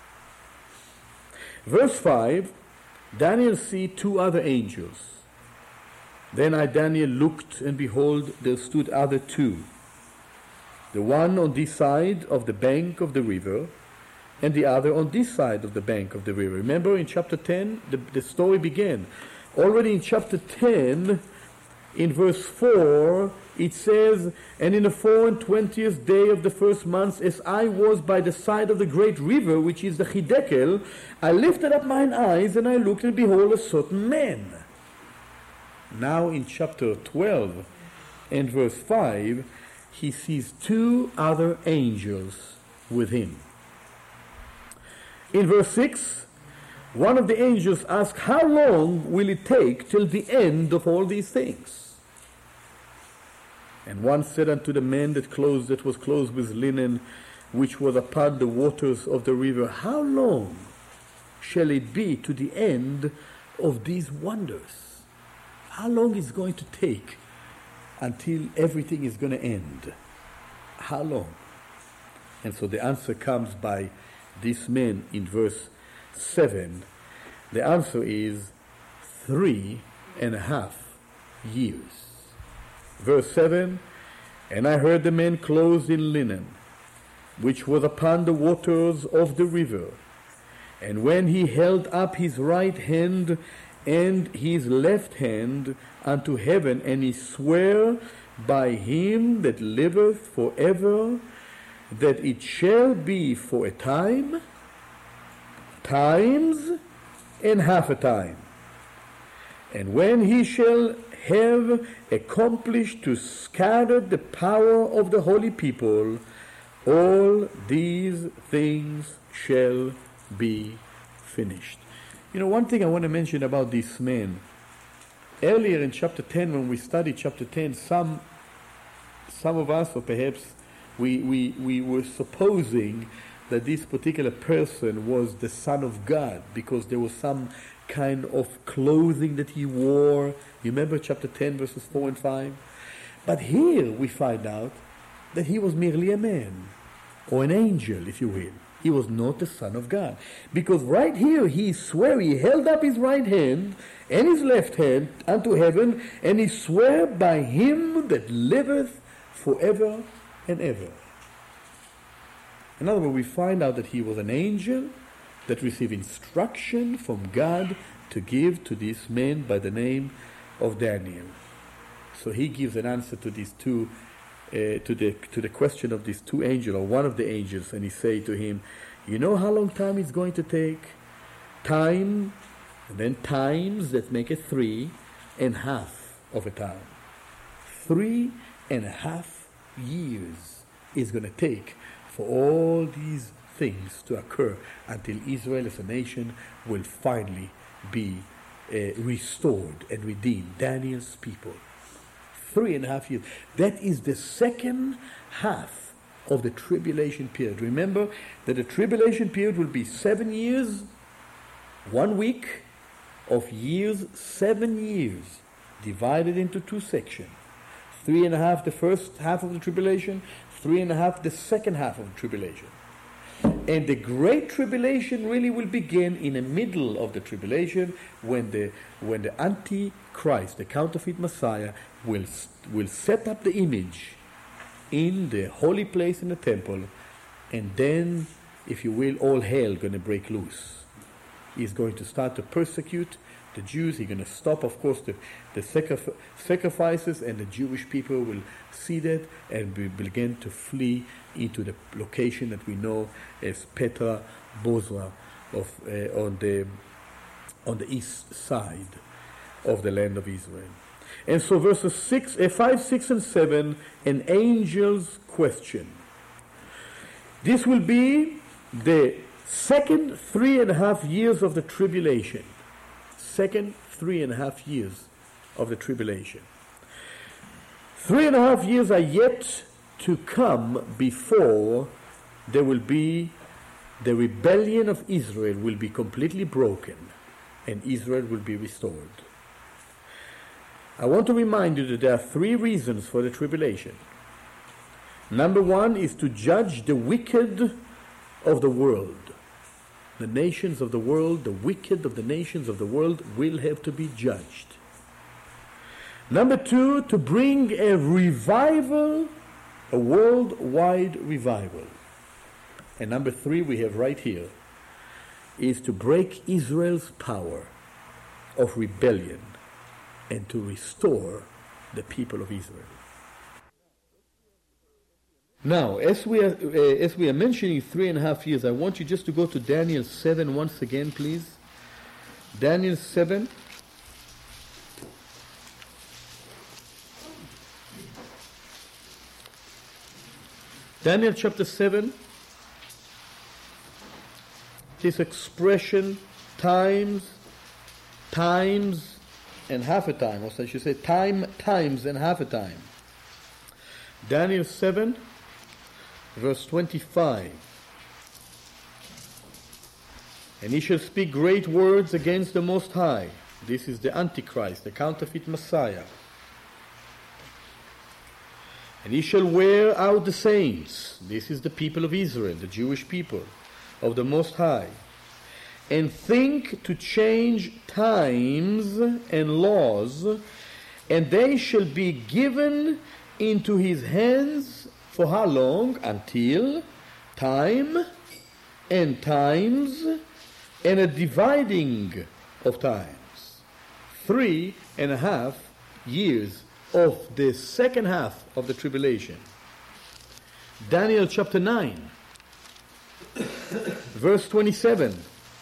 Verse five, Daniel see two other angels. Then I, Daniel, looked, and behold, there stood other two, the one on this side of the bank of the river, and the other on this side of the bank of the river. Remember in chapter ten, the, the story began. Already in chapter ten, in verse four, it says, and in the four and twentieth day of the first month, as I was by the side of the great river, which is the Hidekel, I lifted up mine eyes, and I looked, and behold, a certain man. Now in chapter twelve and verse five, he sees two other angels with him. In verse six, one of the angels asks, how long will it take till the end of all these things? And one said unto the man that clothed that was clothed with linen, which was upon the waters of the river, How long shall it be to the end of these wonders? How long is it going to take until everything is going to end? How long? And so the answer comes by this man in verse seven. The answer is three and a half years. Verse seven, And I heard the man clothed in linen, which was upon the waters of the river. And when he held up his right hand and his left hand unto heaven, and he sware by him that liveth forever, that it shall be for a time, times, and half a time. And when he shall have accomplished to scatter the power of the holy people, all these things shall be finished. You know, one thing I want to mention about this man, earlier in chapter ten, when we studied chapter ten, some some of us, or perhaps we, we, we were supposing that this particular person was the Son of God, because there was some kind of clothing that he wore. You remember chapter ten, verses four and five? But here we find out that he was merely a man, or an angel, if you will. He was not the Son of God. Because right here he swore, he held up his right hand and his left hand unto heaven, and he swore by him that liveth forever and ever. In other words, we find out that he was an angel that received instruction from God to give to this man by the name of Daniel. So he gives an answer to these two, uh, to the to the question of these two angels, or one of the angels, and he say to him, you know how long time it's going to take? Time, and then times that make it three and half of a time. Three and a half years is going to take for all these things to occur until Israel as a nation will finally be uh, restored and redeemed. Daniel's people. Three and a half years. That is the second half of the tribulation period. Remember that the tribulation period will be seven years, one week of years, seven years, divided into two sections. Three and a half the first half of the tribulation, three and a half the second half of the tribulation. And the great tribulation really will begin in the middle of the tribulation, when the when the Antichrist, the counterfeit Messiah, will will set up the image in the holy place in the temple, and then, if you will, all hell going to break loose. He's going to start to persecute the Jews. He's going to stop, of course, the, the sacrif- sacrifices, and the Jewish people will see that and will begin to flee into the location that we know as Petra Bozrah of uh, on the on the east side of the land of Israel. And so verses six, uh, five, six, and seven, an angel's question. This will be the second three and a half years of the tribulation. Second three and a half years of the tribulation. Three and a half years are yet to come before there will be the rebellion of Israel will be completely broken and Israel will be restored. I want to remind you that there are three reasons for the tribulation. Number one is to judge the wicked of the world. The nations of the world, the wicked of the nations of the world will have to be judged. Number two, to bring a revival, a worldwide revival. And number three, we have right here, is to break Israel's power of rebellion and to restore the people of Israel. Now, as we are uh, as we are mentioning three and a half years, I want you just to go to Daniel seven once again, please. Daniel seven. Daniel chapter seven. This expression, times, times, and half a time, or I should say time, times, and half a time. Daniel seven, verse twenty-five. And he shall speak great words against the Most High. This is the Antichrist, the counterfeit Messiah. And he shall wear out the saints. This is the people of Israel, the Jewish people of the Most High. And think to change times and laws, and they shall be given into his hands for how long? Until time and times and a dividing of times. Three and a half years of the second half of the tribulation. Daniel chapter nine, verse twenty-seven.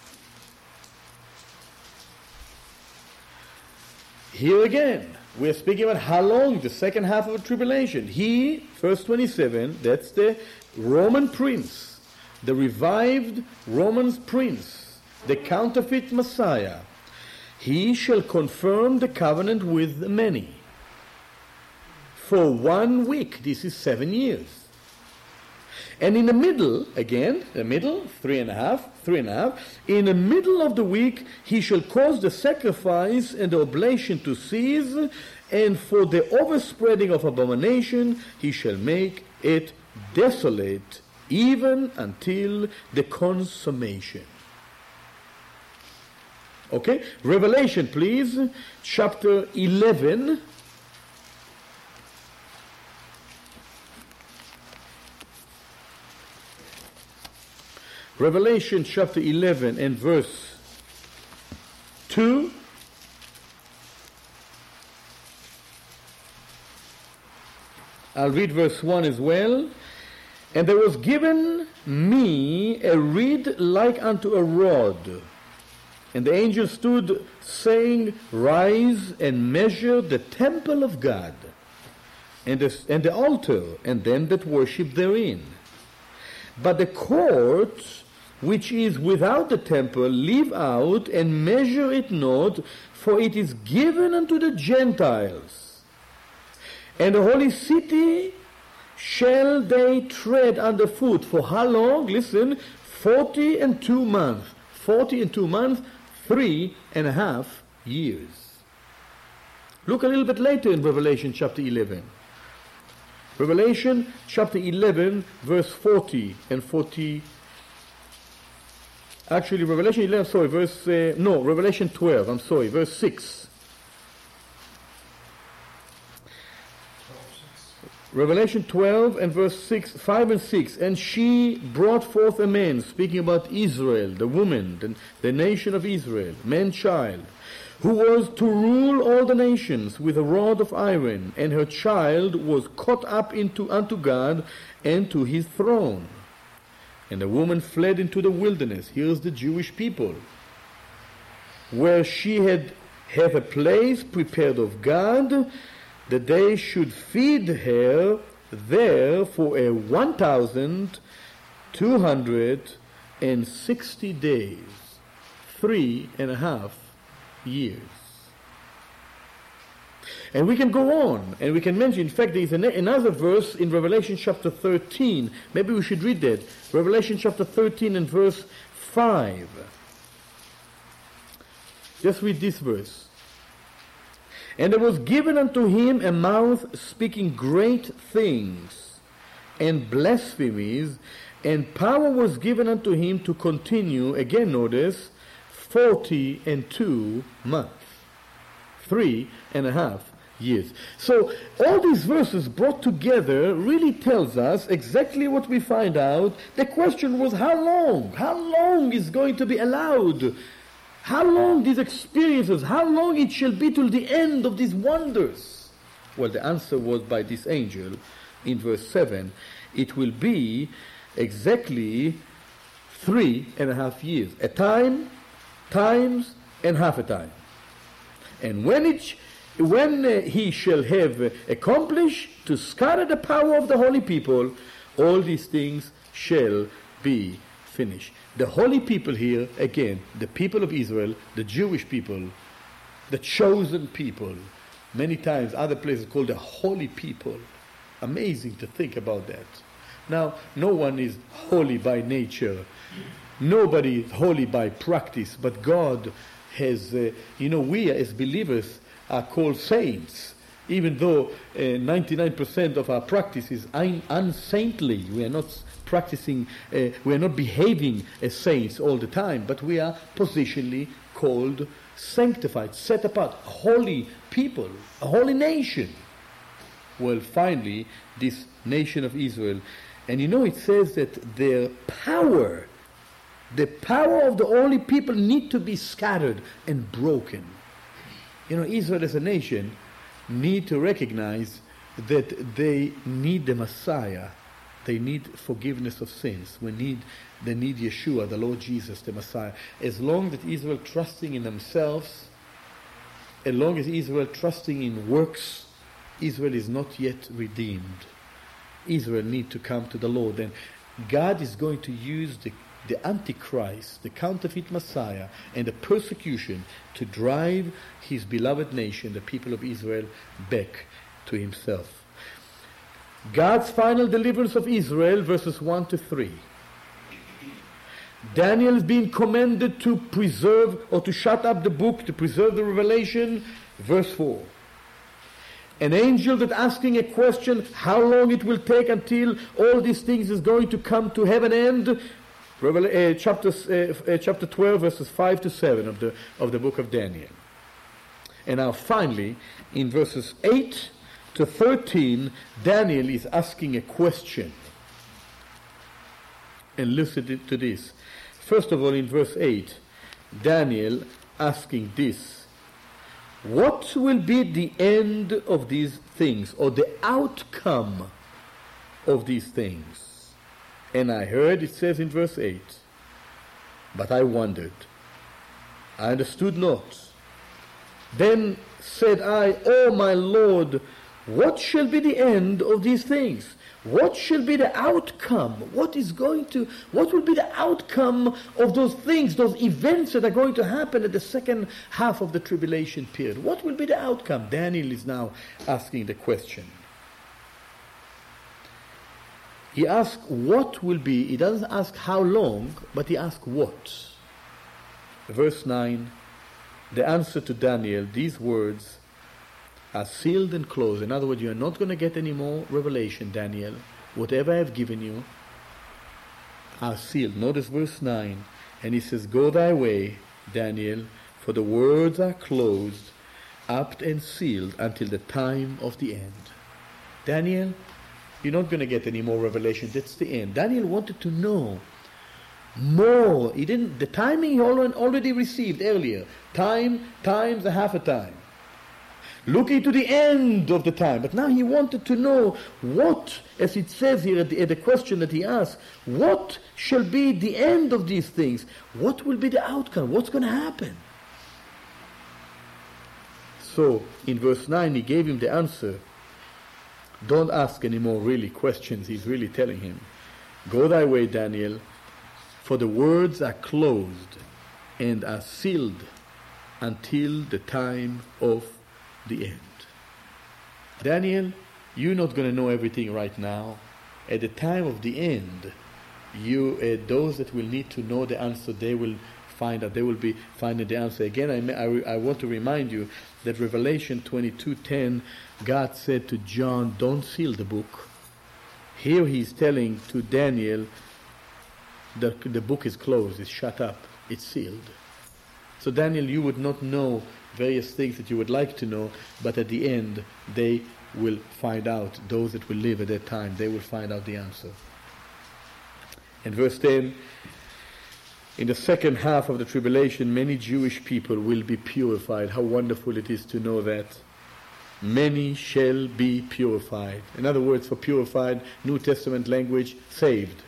Here again, we're speaking about how long the second half of the tribulation. He, verse twenty-seven, that's the Roman prince, the revived Roman prince, the counterfeit Messiah. He shall confirm the covenant with many. For one week, this is seven years. And in the middle, again, the middle, three and a half, three and a half, in the middle of the week, he shall cause the sacrifice and the oblation to cease, and for the overspreading of abomination, he shall make it desolate, even until the consummation. Okay? Revelation, please, chapter eleven. Revelation chapter eleven and verse two. I'll read verse one as well. And there was given me a reed like unto a rod. And the angel stood, saying, Rise and measure the temple of God, and the, and the altar, and them that worship therein. But the court which is without the temple, leave out, and measure it not, for it is given unto the Gentiles. And the holy city shall they tread underfoot. For how long? Listen, forty and two months. Forty and two months, three and a half years. Look a little bit later in Revelation chapter eleven. Revelation chapter eleven, verse forty and forty. Actually, Revelation eleven, sorry, verse, uh, no, Revelation twelve, I'm sorry, verse six. Revelation twelve and verse six, five and six. And she brought forth a man, speaking about Israel, the woman, the, the nation of Israel, man-child, who was to rule all the nations with a rod of iron, and her child was caught up into unto God and to his throne. And the woman fled into the wilderness. Here's the Jewish people, where she had have a place prepared of God, that they should feed her there for a one thousand two hundred and sixty days, three and a half years. And we can go on, and we can mention, in fact, there is an, another verse in Revelation chapter thirteen. Maybe we should read that. Revelation chapter thirteen and verse five. Just read this verse. And there was given unto him a mouth speaking great things and blasphemies, and power was given unto him to continue, again notice, forty and two months. Three and a half years. So all these verses brought together really tells us exactly what we find out. The question was how long? How long is going to be allowed? How long these experiences, how long it shall be till the end of these wonders? Well, the answer was by this angel in verse seven. It will be exactly three and a half years. A time, times, and half a time. And when it, when uh, he shall have uh, accomplished to scatter the power of the holy people, all these things shall be finished. The holy people here, again, the people of Israel, the Jewish people, the chosen people, many times other places called the holy people, Amazing to think about that. Now, no one is holy by nature. Nobody is holy by practice, but God has, uh, you know, we as believers are called saints, even though uh, ninety-nine percent of our practice is un- unsaintly. We are not practicing, uh, we are not behaving as saints all the time, but we are positionally called sanctified, set apart, holy people, a holy nation. Well, finally, this nation of Israel, and you know it says that their power, the power of the holy people need to be scattered and broken. You know, Israel as a nation need to recognize that they need the Messiah. They need forgiveness of sins. We need, they need Yeshua, the Lord Jesus, the Messiah. As long as Israel trusting in themselves, as long as Israel trusting in works, Israel is not yet redeemed. Israel need to come to the Lord. And God is going to use the, the Antichrist, the counterfeit Messiah, and the persecution to drive his beloved nation, the people of Israel, back to himself. God's final deliverance of Israel, verses one to three. Daniel is being commanded to preserve or to shut up the book, to preserve the revelation, verse four. An angel that asking a question, how long it will take until all these things is going to come to have an end. Revel- uh, chapter, uh, uh, chapter twelve, verses five to seven of the, of the book of Daniel. And now finally, in verses eight to thirteen, Daniel is asking a question. And listen to this. First of all, in verse eight, Daniel asking this: what will be the end of these things, or the outcome of these things? And I heard, it says in verse eight, but I wondered, I understood not. Then said I, O my Lord, what shall be the end of these things? What shall be the outcome? What is going to, what will be the outcome of those things, those events that are going to happen at the second half of the tribulation period? What will be the outcome? Daniel is now asking the question. He asks what will be, he doesn't ask how long, but he asks what. Verse nine, the answer to Daniel, these words are sealed and closed. In other words, you are not going to get any more revelation, Daniel. Whatever I have given you are sealed. Notice verse nine. And he says, go thy way, Daniel, for the words are closed, up and sealed until the time of the end. Daniel, you're not going to get any more revelation. That's the end. Daniel wanted to know more. He didn't, the timing he already received earlier. Time, times a half a time. Looking to the end of the time. But now he wanted to know what, as it says here at the, at the question that he asked, what shall be the end of these things? What will be the outcome? What's going to happen? So, in verse nine, he gave him the answer. Don't ask any more really questions. He's really telling him, go thy way, Daniel, for the words are closed and are sealed until the time of the end. Daniel, you're not going to know everything right now. At the time of the end, you, uh, those that will need to know the answer, they will find out. They will be finding the answer. Again, I, I, I want to remind you that Revelation twenty-two ten, God said to John, don't seal the book. Here he's telling to Daniel, the, the book is closed, it's shut up, it's sealed. So Daniel, you would not know various things that you would like to know, but at the end, they will find out. Those that will live at that time, they will find out the answer. In verse ten, in the second half of the tribulation, many Jewish people will be purified. How wonderful it is to know that. Many shall be purified. In other words, for purified, New Testament language, saved.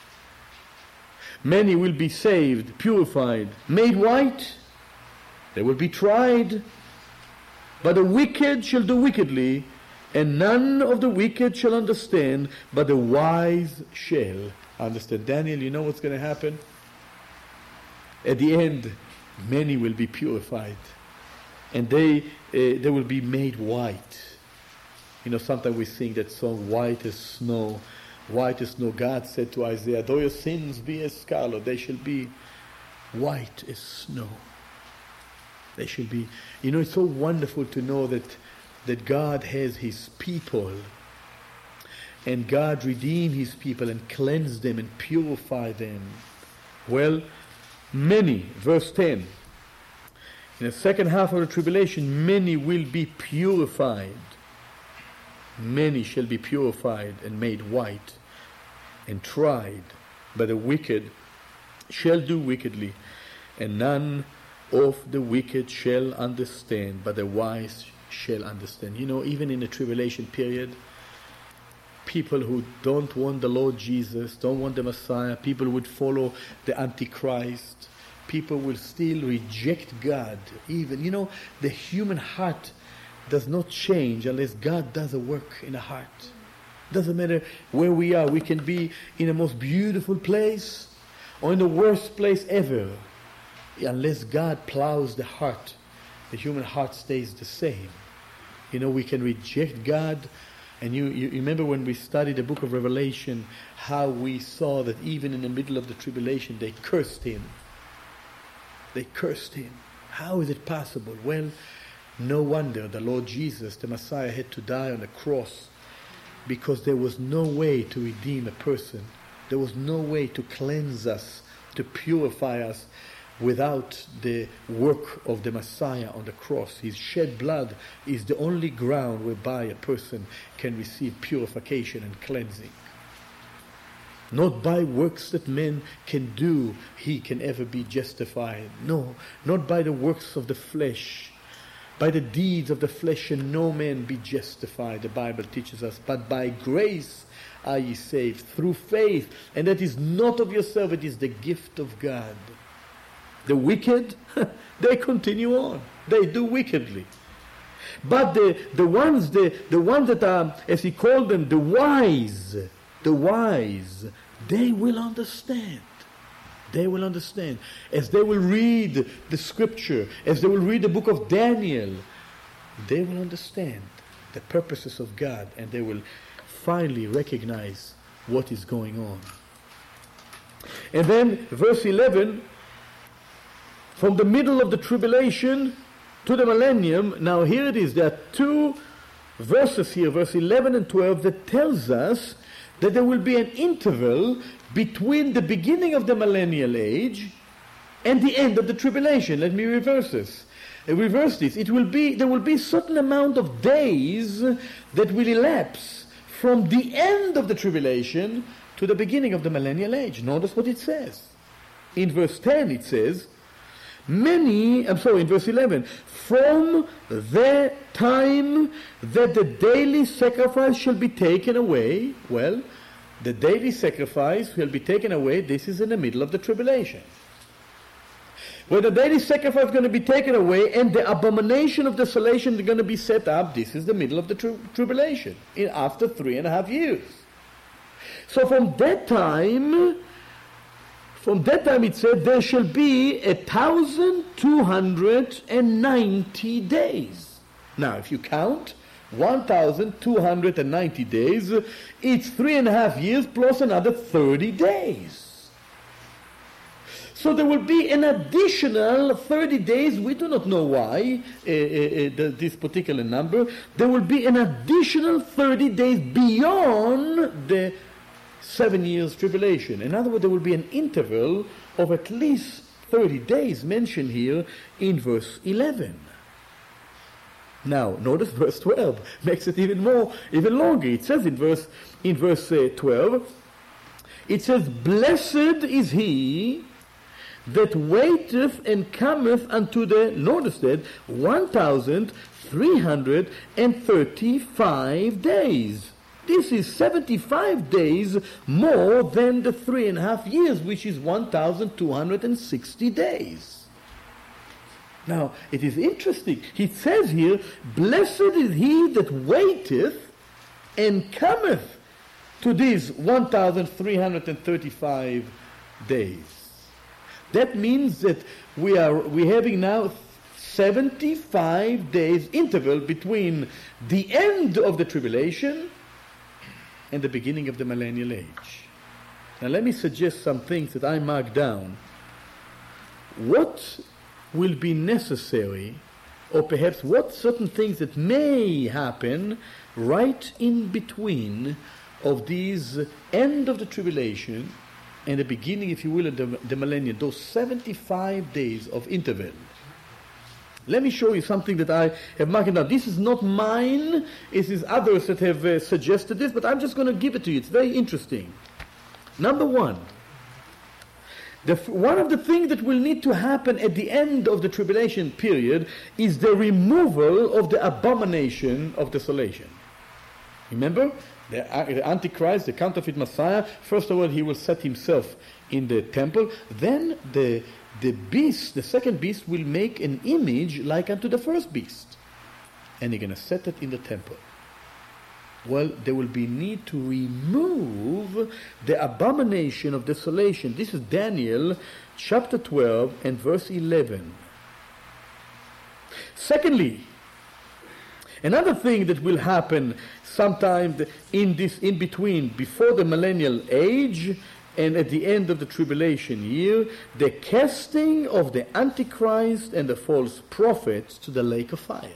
Many will be saved, purified, made white. They will be tried. But the wicked shall do wickedly, and none of the wicked shall understand, but the wise shall understand. Daniel, you know what's going to happen? At the end, many will be purified, and they uh, they will be made white. You know, sometimes we sing that song, white as snow, white as snow. God said to Isaiah, though your sins be as scarlet, they shall be white as snow. They shall be, you know, it's so wonderful to know that, that God has his people, and God redeemed his people and cleansed them and purified them. Well, many, verse ten, in the second half of the tribulation, many will be purified. Many shall be purified and made white and tried, but the wicked shall do wickedly, and none of the wicked shall understand, but the wise shall understand. You know, even in the tribulation period, people who don't want the Lord Jesus, don't want the Messiah, people would follow the Antichrist, people will still reject God. Even, you know, the human heart does not change unless God does a work in a heart. Doesn't matter where we are. We can be in the most beautiful place or in the worst place ever. Unless God plows the heart, the human heart stays the same. You know, we can reject God. And you, you remember when we studied the book of Revelation, how we saw that even in the middle of the tribulation, they cursed him. They cursed him. How is it possible? Well, no wonder the Lord Jesus, the Messiah, had to die on the cross, because there was no way to redeem a person. There was no way to cleanse us, to purify us without the work of the Messiah on the cross. His shed blood is the only ground whereby a person can receive purification and cleansing. Not by works that men can do, he can ever be justified. No, not by the works of the flesh. By the deeds of the flesh shall no man be justified, the Bible teaches us. But by grace are ye saved, through faith. And that is not of yourself, it is the gift of God. The wicked, they continue on. They do wickedly. But the, the ones the, the ones that are, as he called them, the wise, the wise, they will understand. They will understand. As they will read the scripture, as they will read the book of Daniel, they will understand the purposes of God, and they will finally recognize what is going on. And then verse eleven, from the middle of the tribulation to the millennium, now here it is, there are two verses here, verse eleven and twelve, that tells us that there will be an interval between the beginning of the millennial age and the end of the tribulation. Let me reverse this. Uh, reverse this. It will be, there will be a certain amount of days that will elapse from the end of the tribulation to the beginning of the millennial age. Notice what it says. In verse ten it says, many, I'm sorry, in verse eleven, from the time that the daily sacrifice shall be taken away, well, the daily sacrifice will be taken away. This is in the middle of the tribulation. When the daily sacrifice is going to be taken away and the abomination of desolation is going to be set up, this is the middle of the tri- tribulation, in, after three and a half years. So from that time, from that time it said, there shall be a thousand two hundred and ninety days. Now, if you count one thousand two hundred ninety days, it's three and a half years plus another thirty days. So there will be an additional thirty days. We do not know why, uh, uh, uh, this particular number. There will be an additional thirty days beyond the seven years tribulation. In other words, there will be an interval of at least thirty days mentioned here in verse eleven. Now, notice verse twelve makes it even more, even longer. It says in verse in verse uh, twelve, it says, blessed is he that waiteth and cometh unto the, notice that, one thousand three hundred thirty-five days. This is seventy-five days more than the three and a half years, which is one thousand two hundred sixty days. Now, it is interesting. He says here, blessed is he that waiteth and cometh to these one thousand three hundred thirty-five days. That means that we are we're having now seventy-five days interval between the end of the tribulation and the beginning of the millennial age. Now let me suggest some things that I marked down. What will be necessary, or perhaps what certain things that may happen right in between of these end of the tribulation and the beginning, if you will, of the, the millennium, those seventy-five days of interval. Let me show you something that I have marked down. This is not mine. It is others that have uh, suggested this, but I'm just going to give it to you. It's very interesting. Number one, the, one of the things that will need to happen at the end of the tribulation period is the removal of the abomination of desolation. Remember? The, the Antichrist, the counterfeit Messiah, first of all, he will set himself in the temple. Then the, the beast, the second beast, will make an image like unto the first beast. And he's going to set it in the temple. Well, there will be need to remove the abomination of desolation. This is Daniel chapter twelve and verse eleven. Secondly, another thing that will happen sometime in this in between, before the millennial age and at the end of the tribulation year, the casting of the Antichrist and the false prophets to the lake of fire.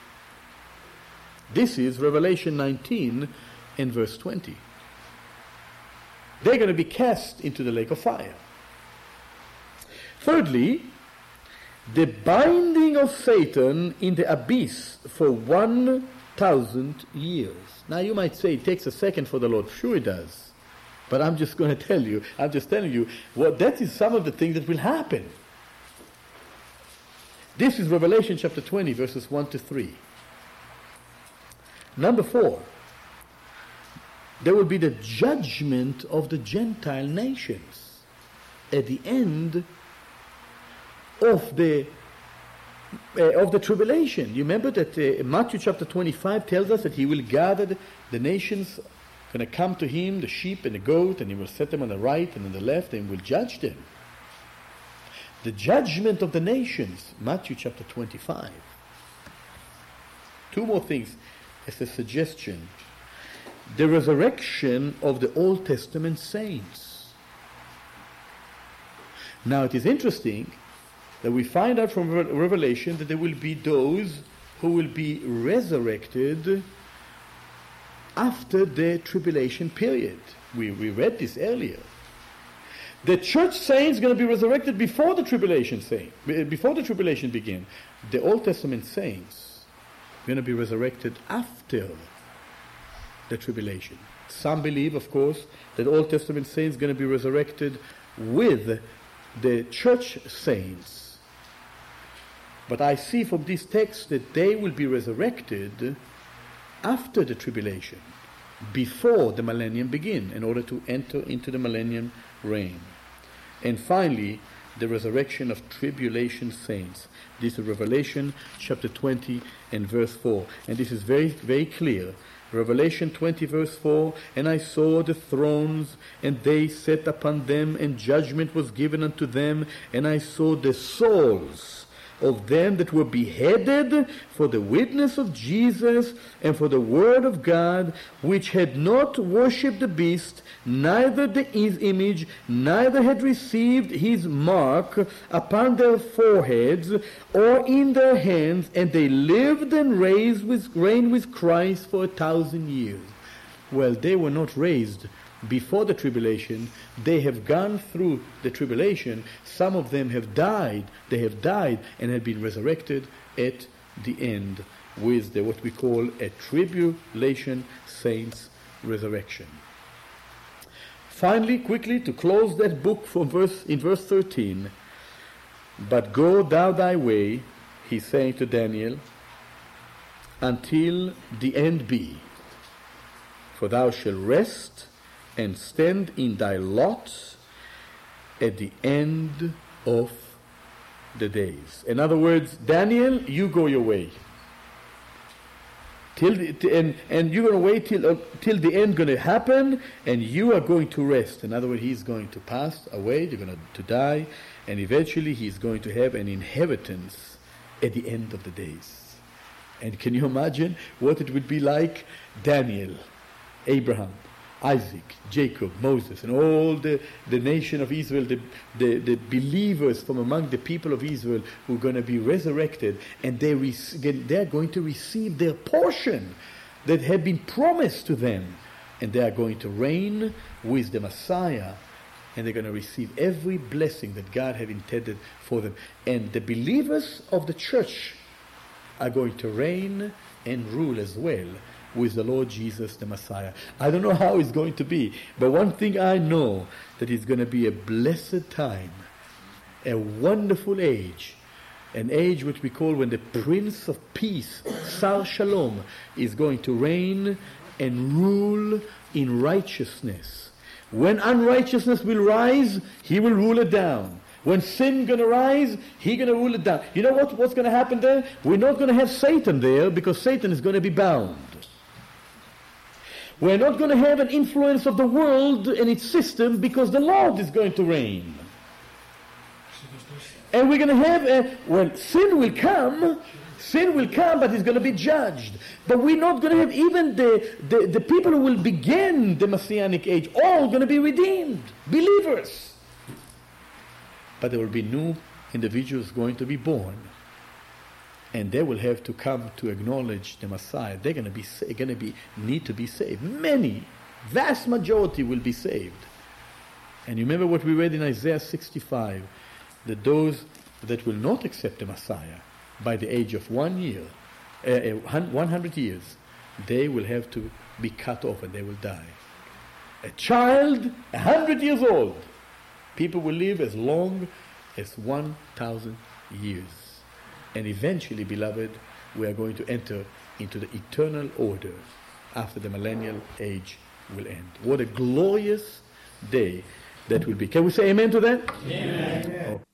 This is Revelation nineteen and verse twenty. They're going to be cast into the lake of fire. Thirdly, the binding of Satan in the abyss for one thousand years. Now you might say it takes a second for the Lord. Sure it does. But I'm just going to tell you, I'm just telling you, what that is some of the things that will happen. This is Revelation chapter twenty, verses one to three. Number four, there will be the judgment of the Gentile nations at the end of the uh, of the tribulation. You remember that uh, Matthew chapter twenty-five tells us that he will gather the, the nations, going to come to him, the sheep and the goat, and he will set them on the right and on the left, and will judge them. The judgment of the nations, Matthew chapter twenty-five. Two more things as a suggestion. The resurrection of the Old Testament saints. Now it is interesting that we find out from Re- Revelation that there will be those who will be resurrected after the tribulation period. We, we read this earlier. The church saints are going to be resurrected before the tribulation saint, before the tribulation begin. The Old Testament saints going to be resurrected after the tribulation. Some believe, of course, that Old Testament saints are going to be resurrected with the church saints. But I see from this text that they will be resurrected after the tribulation, before the millennium begin, in order to enter into the millennium reign. And finally, the resurrection of tribulation saints. This is Revelation chapter twenty and verse four. And this is very, very clear. Revelation twenty verse four, and I saw the thrones, and they sat upon them, and judgment was given unto them, and I saw the souls of them that were beheaded for the witness of Jesus and for the word of God, which had not worshipped the beast, neither the, his image, neither had received his mark upon their foreheads or in their hands, and they lived and raised with, reigned with Christ for a thousand years. Well, they were not raised before the tribulation. They have gone through the tribulation. Some of them have died. They have died and have been resurrected at the end with the, what we call a tribulation saints resurrection. Finally, quickly, to close that book from verse in verse thirteen, but go thou thy way, he's saying to Daniel, until the end be, for thou shalt rest and stand in thy lot at the end of the days. In other words, Daniel, you go your way. Till the, and, and you're going to wait till, uh, till the end going to happen, and you are going to rest. In other words, he's going to pass away, you're going to, to die, and eventually he's going to have an inheritance at the end of the days. And can you imagine what it would be like? Daniel, Abraham, Isaac, Jacob, Moses, and all the, the nation of Israel, the, the, the believers from among the people of Israel who are going to be resurrected, and they re- they're going to receive their portion that had been promised to them. And they are going to reign with the Messiah, and they're going to receive every blessing that God had intended for them. And the believers of the church are going to reign and rule as well with the Lord Jesus, the Messiah. I don't know how it's going to be, but one thing I know, that it's going to be a blessed time, a wonderful age, an age which we call when the Prince of Peace, Sar Shalom, is going to reign and rule in righteousness. When unrighteousness will rise, he will rule it down. When sin going to rise, he's going to rule it down. You know what, what's going to happen there? We're not going to have Satan there, because Satan is going to be bound. We're not going to have an influence of the world and its system, because the Lord is going to reign. And we're going to have, a, when sin will come, sin will come, but it's going to be judged. But we're not going to have even the, the, the people who will begin the Messianic age, all going to be redeemed, believers. But there will be new individuals going to be born. And they will have to come to acknowledge the Messiah. They're going to be going to be need to be saved. Many, vast majority will be saved. And you remember what we read in Isaiah sixty-five, that those that will not accept the Messiah by the age of one year, uh, one hundred years, they will have to be cut off and they will die. A child, a hundred years old, people will live as long as one thousand years. And eventually, beloved, we are going to enter into the eternal order after the millennial age will end. What a glorious day that will be. Can we say amen to that? Amen. Oh.